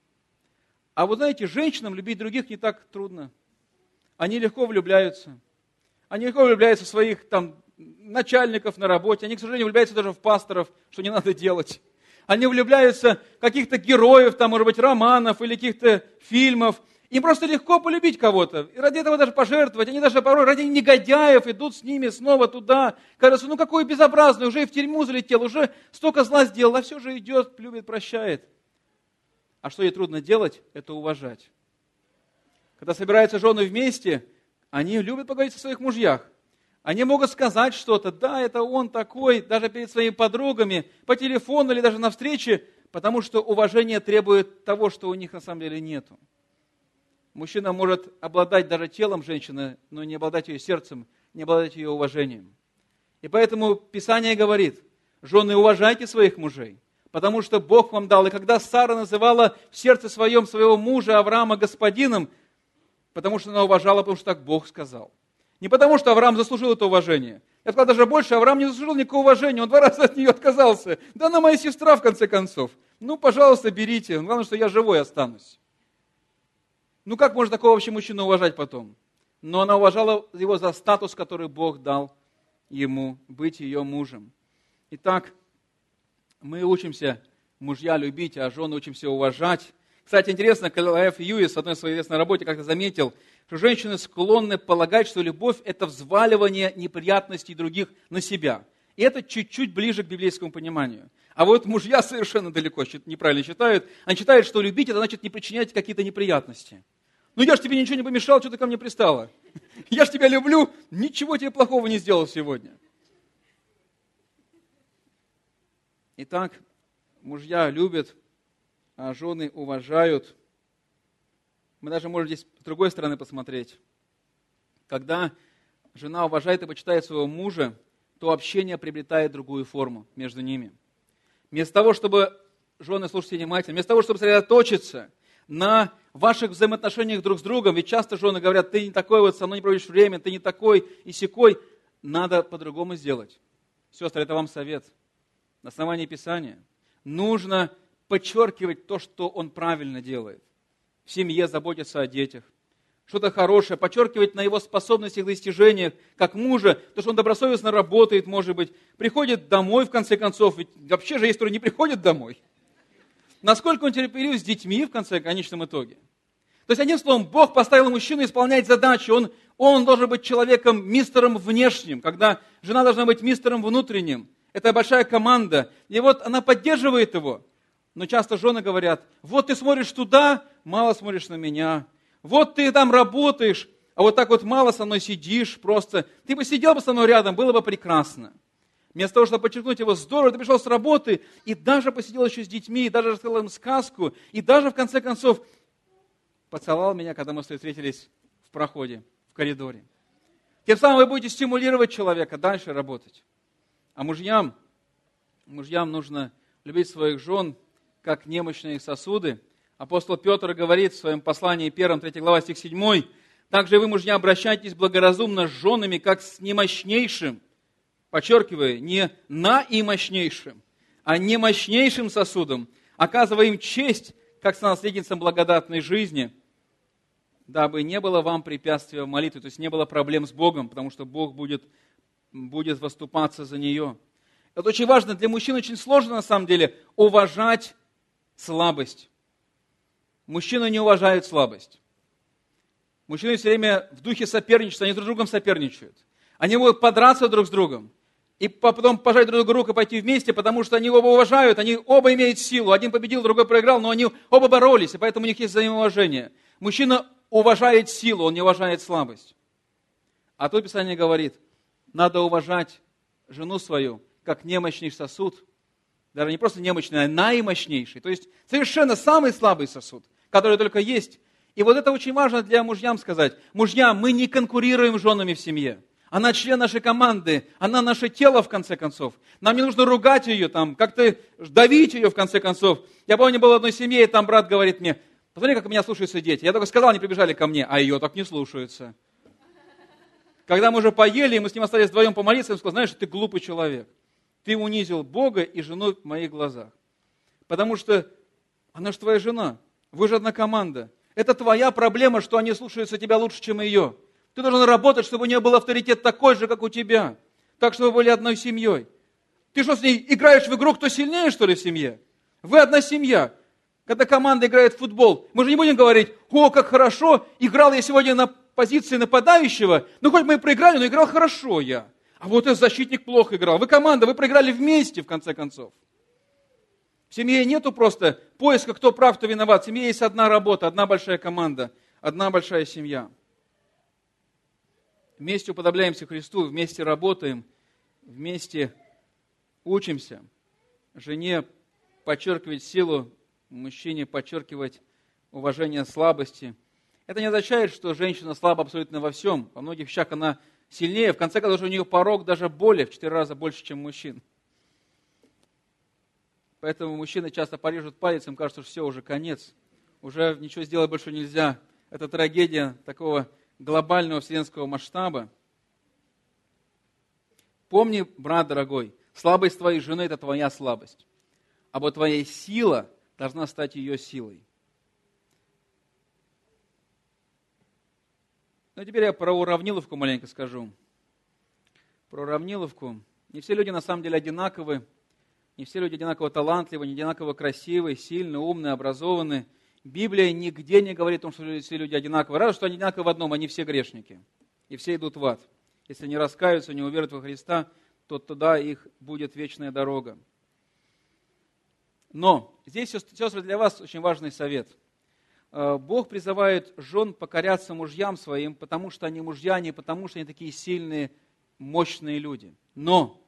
[SPEAKER 1] А вы знаете, женщинам любить других не так трудно. Они легко влюбляются. Они легко влюбляются в своих там, начальников на работе. Они, к сожалению, влюбляются даже в пасторов, что не надо делать. Они влюбляются в каких-то героев, там, может быть, романов или каких-то фильмов. Им просто легко полюбить кого-то. И ради этого даже пожертвовать. Они даже порой ради негодяев идут с ними снова туда. Кажется, ну какой безобразный, уже и в тюрьму залетел, уже столько зла сделал, а все же идет, любит, прощает. А что ей трудно делать, это уважать. Когда собираются жены вместе, они любят поговорить о своих мужьях. Они могут сказать что-то, да, это он такой, даже перед своими подругами, по телефону или даже на встрече, потому что уважение требует того, что у них на самом деле нету. Мужчина может обладать даже телом женщины, но не обладать ее сердцем, не обладать ее уважением. И поэтому Писание говорит, жены, уважайте своих мужей, потому что Бог вам дал. И когда Сара называла в сердце своем своего мужа Авраама господином, потому что она уважала, потому что так Бог сказал. Не потому, что Авраам заслужил это уважение. Я сказал даже больше, Авраам не заслужил никакого уважения, он два раза от нее отказался. Да она моя сестра, в конце концов. Ну, пожалуйста, берите, главное, что я живой останусь. Ну, как можно такого вообще мужчину уважать потом? Но она уважала его за статус, который Бог дал ему, быть ее мужем. Итак, мы учимся мужья любить, а жены учимся уважать. Кстати, интересно, Клайв Льюис в одной своей известной работе как-то заметил, что женщины склонны полагать, что любовь – это взваливание неприятностей других на себя. И это чуть-чуть ближе к библейскому пониманию. А вот мужья совершенно далеко неправильно считают. Они считают, что любить – это значит не причинять какие-то неприятности. Ну я же тебе ничего не помешал, что ты ко мне пристала? Я же тебя люблю, ничего тебе плохого не сделал сегодня. Итак, мужья любят, а жены уважают. Мы даже можем здесь с другой стороны посмотреть. Когда жена уважает и почитает своего мужа, то общение приобретает другую форму между ними. Вместо того, чтобы, жены, слушайте внимательно, вместо того, чтобы сосредоточиться на ваших взаимоотношениях друг с другом, ведь часто жены говорят, ты не такой вот, со мной не проводишь время, ты не такой и сякой, надо по-другому сделать. Сестры, это вам совет. На основании Писания нужно подчеркивать то, что он правильно делает. В семье заботиться о детях. Что-то хорошее, подчеркивать на его способностях, достижениях, как мужа, то, что он добросовестно работает, может быть, приходит домой, в конце концов, ведь вообще же есть, которые не приходят домой. Насколько он терпелив с детьми, в конце, конечном итоге. То есть, одним словом, Бог поставил мужчину исполнять задачу, он, он должен быть человеком, мистером внешним, когда жена должна быть мистером внутренним. Это большая команда, и вот она поддерживает его. Но часто жены говорят, вот ты смотришь туда, мало смотришь на меня. Вот ты там работаешь, а вот так вот мало со мной сидишь просто. Ты бы сидел бы со мной рядом, было бы прекрасно. Вместо того, чтобы подчеркнуть его, здорово, ты пришел с работы, и даже посидел еще с детьми, и даже рассказал им сказку, и даже, в конце концов, поцеловал меня, когда мы встретились в проходе, в коридоре. Тем самым вы будете стимулировать человека дальше работать. А мужьям, мужьям нужно любить своих жен, как немощные сосуды. Апостол Петр говорит в своем послании первом, третья глава, стих седьмой, «Также вы, мужья, обращайтесь благоразумно с женами, как с немощнейшим». Подчеркиваю, не наимощнейшим, а немощнейшим сосудом, оказывая им честь, как сонаследницам благодатной жизни, дабы не было вам препятствия в молитве, то есть не было проблем с Богом, потому что Бог будет, будет выступаться за нее. Это очень важно. Для мужчин очень сложно, на самом деле, уважать слабость. Мужчины не уважают слабость. Мужчины все время в духе соперничества, они друг с другом соперничают. Они могут подраться друг с другом и потом пожать друг другу руку и пойти вместе, потому что они оба уважают, они оба имеют силу. Один победил, другой проиграл, но они оба боролись, и поэтому у них есть взаимоуважение. Мужчина уважает силу, он не уважает слабость. А тут Писание говорит, надо уважать жену свою, как немощный сосуд. Даже не просто немощный, а наимощнейший. То есть совершенно самый слабый сосуд, который только есть. И вот это очень важно для мужьям сказать. Мужья, мы не конкурируем с женами в семье. Она член нашей команды, она наше тело, в конце концов. Нам не нужно ругать ее, там, как-то давить ее, в конце концов. Я помню, был в одной семье, и там брат говорит мне, посмотри, как меня слушаются дети. Я только сказал, они прибежали ко мне, а ее так не слушаются. Когда мы уже поели, и мы с ним остались вдвоем помолиться, он сказал, знаешь, ты глупый человек. Ты унизил Бога и жену в моих глазах. Потому что она же твоя жена, вы же одна команда. Это твоя проблема, что они слушаются тебя лучше, чем ее. Ты должен работать, чтобы у нее был авторитет такой же, как у тебя. Так, чтобы вы были одной семьей. Ты что, с ней играешь в игру, кто сильнее, что ли, в семье? Вы одна семья. Когда команда играет в футбол, мы же не будем говорить, о, как хорошо, играл я сегодня на позиции нападающего, ну хоть мы и проиграли, но играл хорошо я. А вот этот защитник плохо играл. Вы команда, вы проиграли вместе, в конце концов. В семье нету просто поиска, кто прав, кто виноват. В семье есть одна работа, одна большая команда, одна большая семья. Вместе уподобляемся Христу, вместе работаем, вместе учимся. Жене подчеркивать силу, мужчине подчеркивать уважение слабости. Это не означает, что женщина слаба абсолютно во всем. Во многих вещах она сильнее. В конце концов, у нее порог даже боли в четыре раза больше, чем мужчин. Поэтому мужчины часто порежут палец, им кажется, что все, уже конец. Уже ничего сделать больше нельзя. Это трагедия такого глобального вселенского масштаба. Помни, брат дорогой, слабость твоей жены – это твоя слабость. А вот твоя сила должна стать ее силой. Ну, теперь я про уравниловку маленько скажу. Про уравниловку. Не все люди на самом деле одинаковы. Не все люди одинаково талантливы, не одинаково красивы, сильны, умны, образованы. Библия нигде не говорит о том, что все люди одинаковы. Разве что они одинаковы в одном, они все грешники. И все идут в ад. Если не раскаются, не уверуют во Христа, то туда их будет вечная дорога. Но здесь, сестры, для вас очень важный совет. Бог призывает жен покоряться мужьям своим, потому что они мужья, не потому что они такие сильные, мощные люди. Но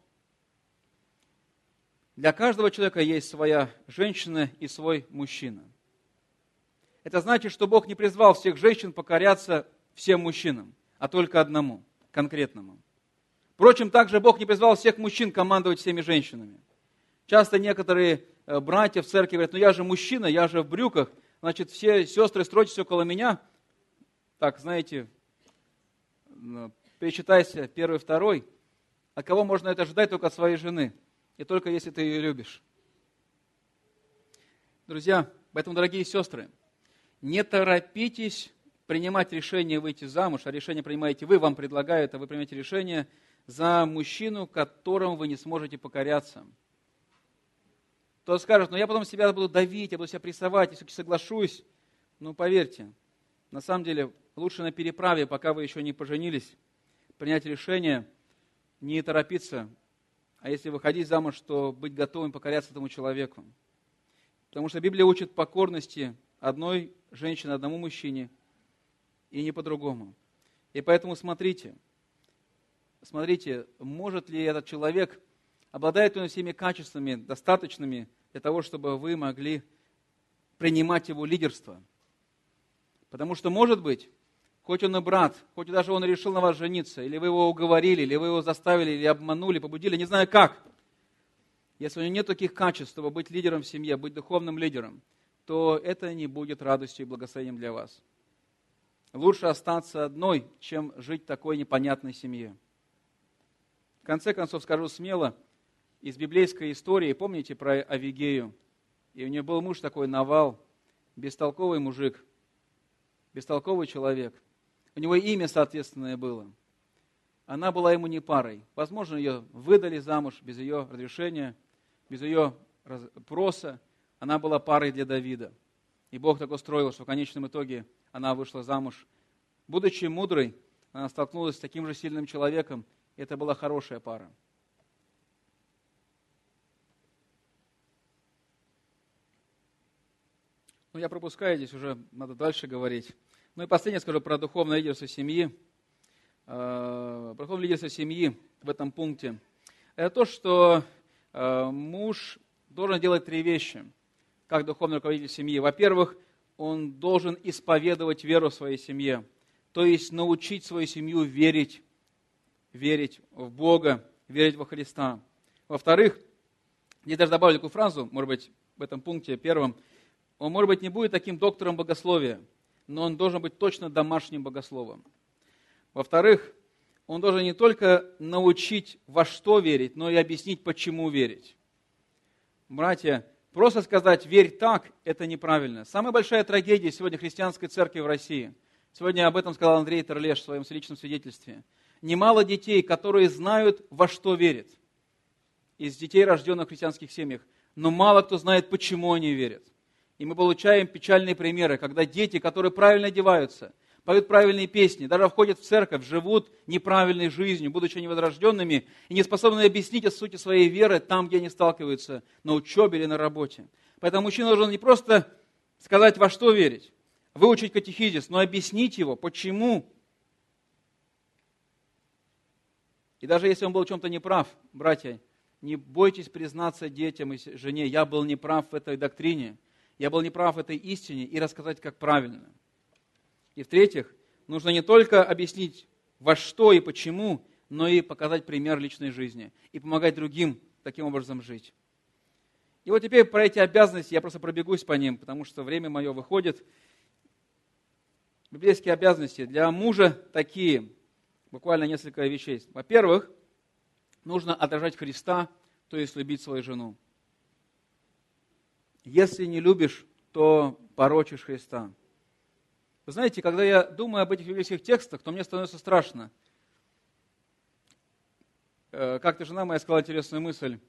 [SPEAKER 1] для каждого человека есть своя женщина и свой мужчина. Это значит, что Бог не призвал всех женщин покоряться всем мужчинам, а только одному, конкретному. Впрочем, также Бог не призвал всех мужчин командовать всеми женщинами. Часто некоторые братья в церкви говорят, ну я же мужчина, я же в брюках, значит, все сестры стройтесь около меня. Так, знаете, перечитайся первый, второй. От кого можно это ожидать? Только от своей жены. И только если ты ее любишь. Друзья, поэтому, дорогие сестры, не торопитесь принимать решение выйти замуж, а решение принимаете вы, вам предлагают, а вы примете решение за мужчину, которому вы не сможете покоряться. Кто скажет, ну я потом себя буду давить, я буду себя прессовать, если соглашусь. Ну поверьте, на самом деле лучше на переправе, пока вы еще не поженились, принять решение, не торопиться, а если выходить замуж, то быть готовым покоряться этому человеку. Потому что Библия учит покорности одной женщине, одному мужчине, и не по-другому. И поэтому смотрите, смотрите, может ли этот человек, обладает ли он всеми качествами достаточными для того, чтобы вы могли принимать его лидерство. Потому что, может быть, хоть он и брат, хоть даже он решил на вас жениться, или вы его уговорили, или вы его заставили, или обманули, побудили, не знаю как. Если у него нет таких качеств, чтобы быть лидером в семье, быть духовным лидером, то это не будет радостью и благословением для вас. Лучше остаться одной, чем жить в такой непонятной семье. В конце концов, скажу смело, из библейской истории, помните про Авигею? И у нее был муж такой, Навал, бестолковый мужик, бестолковый человек. У него имя соответственное было. Она была ему не парой. Возможно, ее выдали замуж без ее разрешения, без ее проса. Она была парой для Давида. И Бог так устроил, что в конечном итоге она вышла замуж. Будучи мудрой, она столкнулась с таким же сильным человеком, и это была хорошая пара. Ну, я пропускаю здесь, уже надо дальше говорить. Ну и последнее скажу про духовное лидерство семьи. э, про духовное лидерство семьи в этом пункте, это то, что э, муж должен делать три вещи, как духовный руководитель семьи. Во-первых, он должен исповедовать веру в своей семье, то есть научить свою семью верить, верить в Бога, верить во Христа. Во-вторых, я даже добавлю такую фразу, может быть, в этом пункте первом, он, может быть, не будет таким доктором богословия, но он должен быть точно домашним богословом. Во-вторых, он должен не только научить, во что верить, но и объяснить, почему верить. Братья, просто сказать «верь так» – это неправильно. Самая большая трагедия сегодня христианской церкви в России. Сегодня об этом сказал Андрей Терлеш в своем личном свидетельстве. Немало детей, которые знают, во что верят. Из детей, рожденных в христианских семьях. Но мало кто знает, почему они верят. И мы получаем печальные примеры, когда дети, которые правильно одеваются, поют правильные песни, даже входят в церковь, живут неправильной жизнью, будучи невозрожденными, и не способны объяснить о сути своей веры там, где они сталкиваются, на учебе или на работе. Поэтому мужчина должен не просто сказать, во что верить, выучить катехизис, но объяснить его, почему. И даже если он был в чем-то неправ, братья, не бойтесь признаться детям и жене, я был неправ в этой доктрине, я был неправ в этой истине, и рассказать, как правильно. И в-третьих, нужно не только объяснить, во что и почему, но и показать пример личной жизни и помогать другим таким образом жить. И вот теперь про эти обязанности я просто пробегусь по ним, потому что время мое выходит. Библейские обязанности для мужа такие, буквально несколько вещей. Во-первых, нужно отражать Христа, то есть любить свою жену. Если не любишь, то порочишь Христа. Вы знаете, когда я думаю об этих библейских текстах, то мне становится страшно. Как-то жена моя сказала интересную мысль.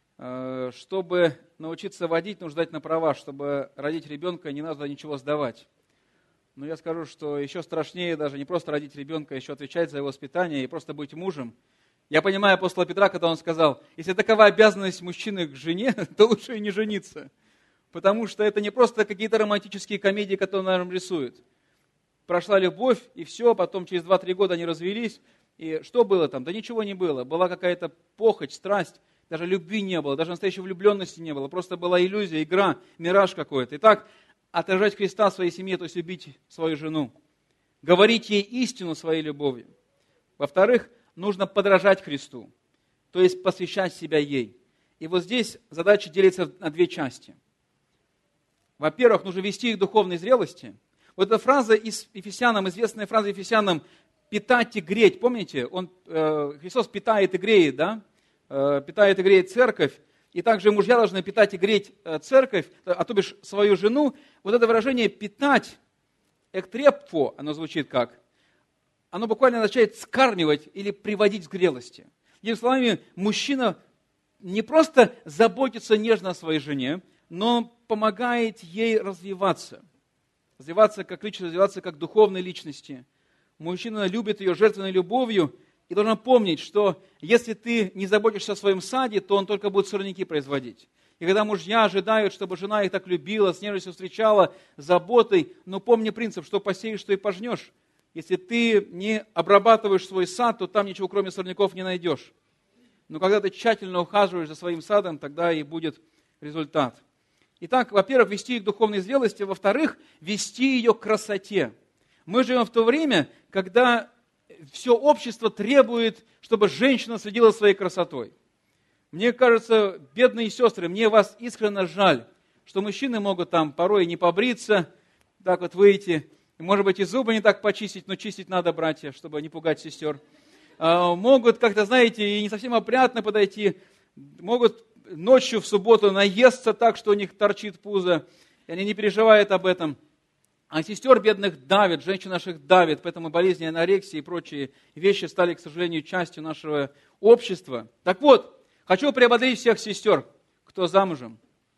[SPEAKER 1] Чтобы научиться водить, нужно сдать на права. Чтобы родить ребенка, не надо ничего сдавать. Но я скажу, что еще страшнее даже не просто родить ребенка, еще отвечать за его воспитание и просто быть мужем. Я понимаю апостола Петра, когда он сказал, если такова обязанность мужчины к жене, то лучше и не жениться. Потому что это не просто какие-то романтические комедии, которые нам рисуют. Прошла любовь, и все, потом через два-три года они развелись. И что было там? Да ничего не было. Была какая-то похоть, страсть, даже любви не было, даже настоящей влюбленности не было. Просто была иллюзия, игра, мираж какой-то. Итак, отражать Христа в своей семье, то есть любить свою жену. Говорить ей истину своей любовью. Во-вторых, нужно подражать Христу, то есть посвящать себя ей. И вот здесь задача делится на две части. Во-первых, нужно вести их к духовной зрелости. Вот эта фраза из Ефесянам, известная фраза Ефесянам «питать и греть». Помните, он, э, Христос питает и греет, да? Э, питает и греет церковь. И также мужья должны питать и греть э, церковь, а то бишь свою жену. Вот это выражение «питать», «эктрепфо», оно звучит как? Оно буквально означает скармливать или приводить к зрелости. Другими словами, мужчина не просто заботится нежно о своей жене, но помогает ей развиваться. Развиваться как личность, развиваться как духовной личности. Мужчина любит ее жертвенной любовью и должен помнить, что если ты не заботишься о своем саде, то он только будет сорняки производить. И когда мужья ожидают, чтобы жена их так любила, с нежностью встречала, с заботой, но помни принцип, что посеешь, что и пожнешь. Если ты не обрабатываешь свой сад, то там ничего кроме сорняков не найдешь. Но когда ты тщательно ухаживаешь за своим садом, тогда и будет результат. Итак, во-первых, вести ее к духовной зрелости, во-вторых, вести ее к красоте. Мы живем в то время, когда все общество требует, чтобы женщина следила за своей красотой. Мне кажется, бедные сестры, мне вас искренне жаль, что мужчины могут там порой не побриться, так вот выйти, может быть, и зубы не так почистить, но чистить надо, братья, чтобы не пугать сестер. Могут как-то, знаете, и не совсем опрятно подойти, могут ночью в субботу наесться так, что у них торчит пузо, и они не переживают об этом. А сестер бедных давит, женщин наших давит, поэтому болезни анорексии и прочие вещи стали, к сожалению, частью нашего общества. Так вот, хочу приободрить всех сестер, кто замужем.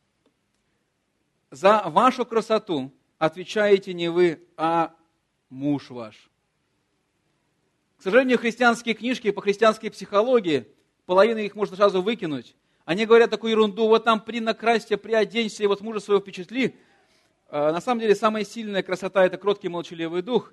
[SPEAKER 1] За вашу красоту отвечаете не вы, а муж ваш. К сожалению, христианские книжки по христианской психологии, половину их можно сразу выкинуть. Они говорят такую ерунду, вот там принакрасься, приоденься, и вот мужа своего впечатли. На самом деле, самая сильная красота – это кроткий молчаливый дух.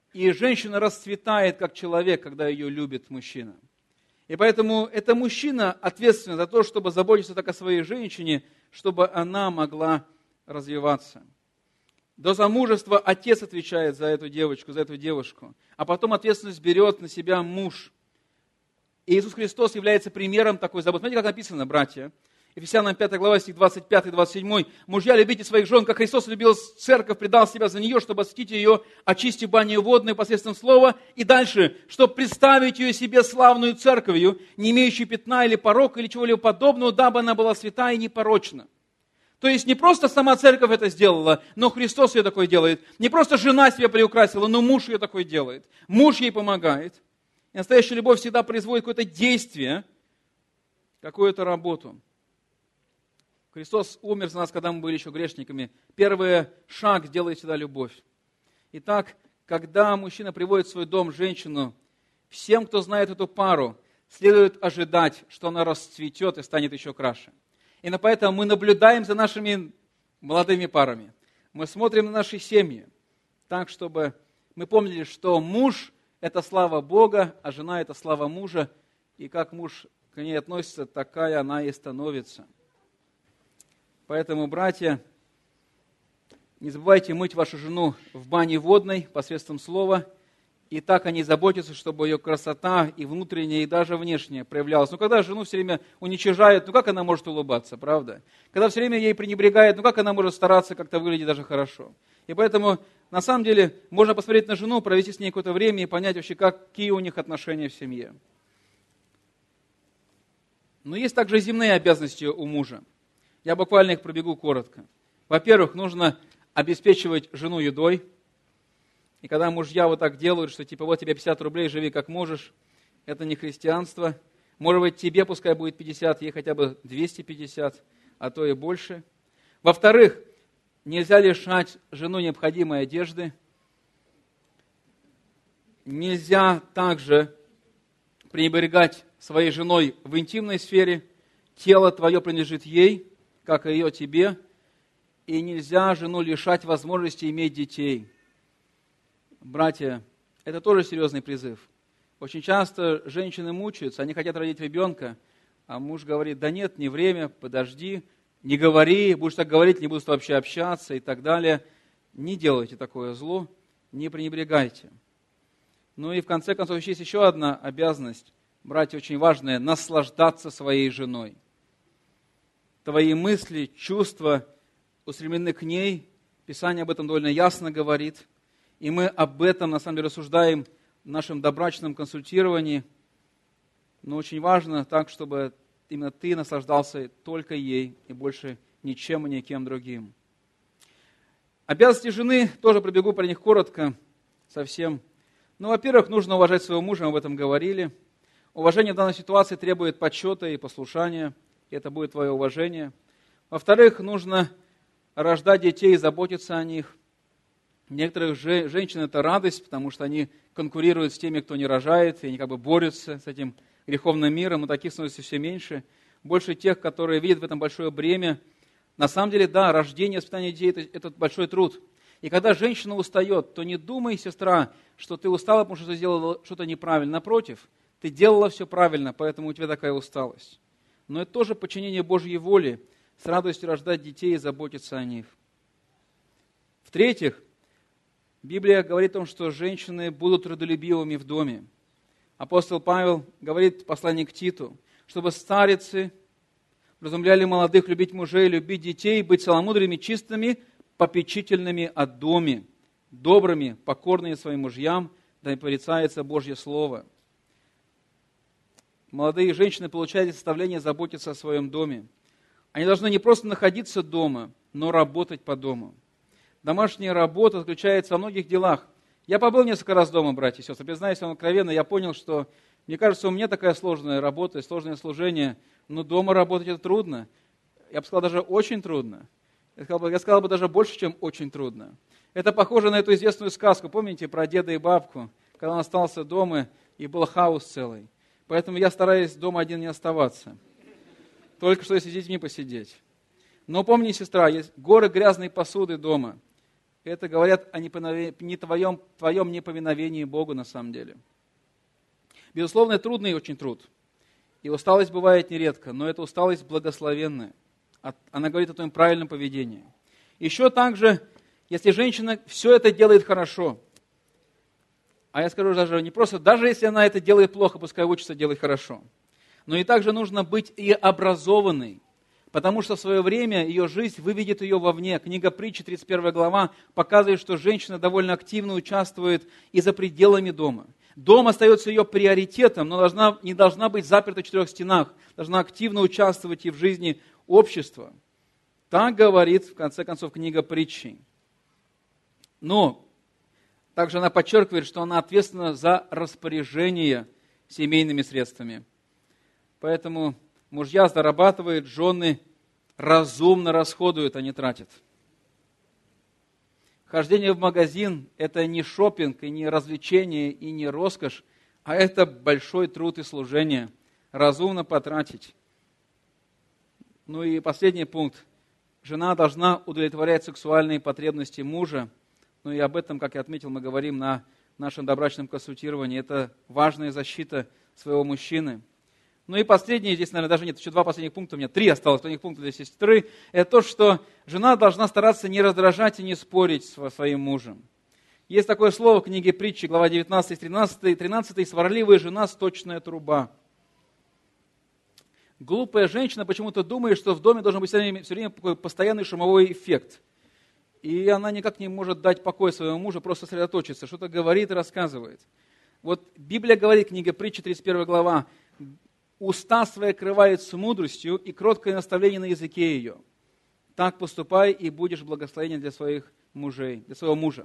[SPEAKER 1] И женщина расцветает как человек, когда ее любит мужчина. И поэтому это мужчина ответственен за то, чтобы заботиться так о своей женщине, чтобы она могла развиваться. До замужества отец отвечает за эту девочку, за эту девушку, а потом ответственность берет на себя муж. И Иисус Христос является примером такой заботы. Смотрите, как написано, братья. Ефесянам пятая глава, стих двадцать пятый двадцать седьмой. «Мужья, любите своих жен, как Христос любил церковь, предал себя за нее, чтобы осветить ее, очистив баню водную посредством слова». И дальше, чтобы представить ее себе славную церковью, не имеющей пятна или порока, или чего-либо подобного, дабы она была свята и непорочна. То есть не просто сама церковь это сделала, но Христос ее такой делает. Не просто жена себя приукрасила, но муж ее такой делает. Муж ей помогает. И настоящая любовь всегда производит какое-то действие, какую-то работу. Христос умер за нас, когда мы были еще грешниками. Первый шаг делает всегда любовь. Итак, когда мужчина приводит в свой дом женщину, всем, кто знает эту пару, следует ожидать, что она расцветет и станет еще краше. И поэтому мы наблюдаем за нашими молодыми парами. Мы смотрим на наши семьи, так, чтобы мы помнили, что муж – это слава Бога, а жена – это слава мужа. И как муж к ней относится, такая она и становится. Поэтому, братья, не забывайте мыть вашу жену в бане водной посредством слова. И так они заботятся, чтобы ее красота и внутренняя, и даже внешняя проявлялась. Но когда жену все время уничижают, ну как она может улыбаться, правда? Когда все время ей пренебрегают, ну как она может стараться как-то выглядеть даже хорошо? И поэтому, на самом деле, можно посмотреть на жену, провести с ней какое-то время и понять вообще, какие у них отношения в семье. Но есть также земные обязанности у мужа. Я буквально их пробегу коротко. Во-первых, нужно обеспечивать жену едой. И когда мужья вот так делают, что типа вот тебе пятьдесят рублей, живи как можешь, это не христианство. Может быть, тебе пускай будет пятьдесят, ей хотя бы двести пятьдесят, а то и больше. Во-вторых, нельзя лишать жену необходимой одежды. Нельзя также пренебрегать своей женой в интимной сфере. Тело твое принадлежит ей, как и ее тебе. И нельзя жену лишать возможности иметь детей. Братья, это тоже серьезный призыв. Очень часто женщины мучаются, они хотят родить ребенка, а муж говорит, да нет, не время, подожди, не говори, будешь так говорить, не буду с тобой вообще общаться и так далее. Не делайте такое зло, не пренебрегайте. Ну и в конце концов, есть еще одна обязанность, братья, очень важная, наслаждаться своей женой. Твои мысли, чувства устремлены к ней, Писание об этом довольно ясно говорит. И мы об этом, на самом деле, рассуждаем в нашем добрачном консультировании. Но очень важно так, чтобы именно ты наслаждался только ей и больше ничем и никем другим. Обязанности жены, тоже пробегу про них коротко, совсем. Ну, во-первых, нужно уважать своего мужа, мы об этом говорили. Уважение в данной ситуации требует почета и послушания, и это будет твое уважение. Во-вторых, нужно рождать детей и заботиться о них. Некоторых же, женщин это радость, потому что они конкурируют с теми, кто не рожает, и они как бы борются с этим греховным миром, и таких становится все меньше. Больше тех, которые видят в этом большое бремя. На самом деле, да, рождение, воспитание детей это, – это большой труд. И когда женщина устает, то не думай, сестра, что ты устала, потому что ты сделала что-то неправильно. Напротив, ты делала все правильно, поэтому у тебя такая усталость. Но это тоже подчинение Божьей воле, с радостью рождать детей и заботиться о них. В-третьих, Библия говорит о том, что женщины будут трудолюбивыми в доме. Апостол Павел говорит в послании к Титу, чтобы старицы вразумляли молодых любить мужей, любить детей, быть целомудренными, чистыми, попечительными о доме, добрыми, покорными своим мужьям, да и порицается Божье Слово. Молодые женщины получают составление заботиться о своем доме. Они должны не просто находиться дома, но работать по дому. Домашняя работа заключается во многих делах. Я побыл несколько раз дома, братья и сестры. Признаюсь вам откровенно, я понял, что, мне кажется, у меня такая сложная работа, сложное служение, но дома работать это трудно. Я бы сказал, даже очень трудно. Я сказал бы, я сказал бы даже больше, чем очень трудно. Это похоже на эту известную сказку, помните, про деда и бабку, когда он остался дома и был хаос целый. Поэтому я стараюсь дома один не оставаться. Только что если с детьми посидеть. Но помни, сестра, есть горы грязной посуды дома. Это говорят о неповиновении, не твоем, твоем неповиновении Богу на самом деле. Безусловно, это трудный очень труд. И усталость бывает нередко, но это усталость благословенная. Она говорит о твоем правильном поведении. Еще также, если женщина все это делает хорошо, а я скажу даже не просто, даже если она это делает плохо, пускай учится делать хорошо, но и также нужно быть и образованной, потому что в свое время ее жизнь выведет ее вовне. Книга Притчи, тридцать первая глава, показывает, что женщина довольно активно участвует и за пределами дома. Дом остается ее приоритетом, но должна, не должна быть заперта в четырех стенах, должна активно участвовать и в жизни общества. Так говорит, в конце концов, книга Притчи. Но также она подчеркивает, что она ответственна за распоряжение семейными средствами. Поэтому мужья зарабатывают, жены разумно расходуют, а не тратят. Хождение в магазин – это не шопинг, и не развлечение, и не роскошь, а это большой труд и служение. Разумно потратить. Ну и последний пункт. Жена должна удовлетворять сексуальные потребности мужа. Ну и об этом, как я отметил, мы говорим на нашем добрачном консультировании. Это важная защита своего мужчины. Ну и последнее, здесь, наверное, даже нет, еще два последних пункта, у меня три осталось, последних пункта для сестры, это то, что жена должна стараться не раздражать и не спорить со своим мужем. Есть такое слово в книге Притчи, глава девятнадцать, тринадцать, тринадцать, «Сварливая жена, сточная труба». Глупая женщина почему-то думает, что в доме должен быть все время, все время такой постоянный шумовой эффект. И она никак не может дать покой своему мужу, просто сосредоточиться, что-то говорит и рассказывает. Вот Библия говорит, книга Притчи, тридцать первая глава, «Уста свои крывает с мудростью, и кроткое наставление на языке ее. Так поступай, и будешь благословением для своих мужей, для своего мужа».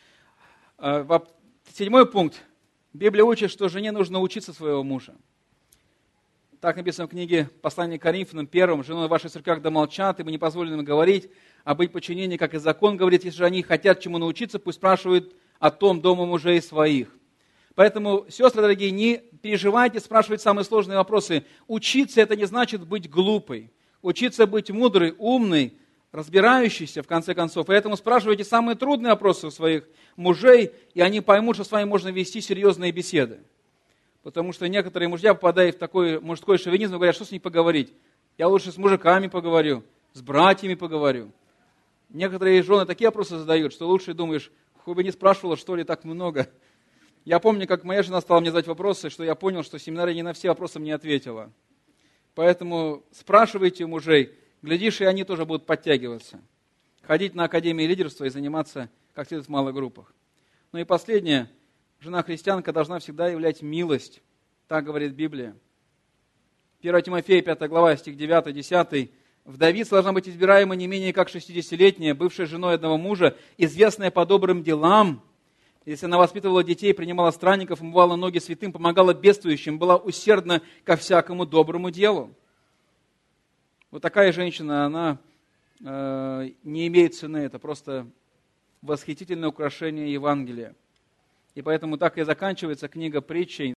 [SPEAKER 1] Седьмой пункт. Библия учит, что жене нужно учиться своего мужа. Так написано в книге «Послание к Коринфянам» первом: «Жены ваши в церквях да молчат, ибо не позволено им говорить, а быть подчинении, как и закон говорит. Если же они хотят чему научиться, пусть спрашивают о том дома мужей своих». Поэтому, сестры дорогие, не переживайте спрашивать самые сложные вопросы. Учиться – это не значит быть глупой. Учиться быть мудрой, умной, разбирающейся, в конце концов. Поэтому спрашивайте самые трудные вопросы у своих мужей, и они поймут, что с вами можно вести серьезные беседы. Потому что некоторые мужья, попадая в такой мужской шовинизм, говорят, что с ней поговорить? Я лучше с мужиками поговорю, с братьями поговорю. Некоторые жены такие вопросы задают, что лучше думаешь, хоть бы не спрашивала, что ли, так много. Я помню, как моя жена стала мне задать вопросы, что я понял, что семинария не на все вопросы мне ответила. Поэтому спрашивайте у мужей, глядишь, и они тоже будут подтягиваться. Ходить на академии лидерства и заниматься как следует в малых группах. Ну и последнее. Жена-христианка должна всегда являть милость. Так говорит Библия. первое Тимофея, пятая глава, стих девятый, десятый. «Вдовица должна быть избираема не менее как шестидесятилетняя, бывшая женой одного мужа, известная по добрым делам. Если она воспитывала детей, принимала странников, умывала ноги святым, помогала бедствующим, была усердна ко всякому доброму делу». Вот такая женщина, она э, не имеет цены, это просто восхитительное украшение Евангелия. И поэтому так и заканчивается книга Притчей.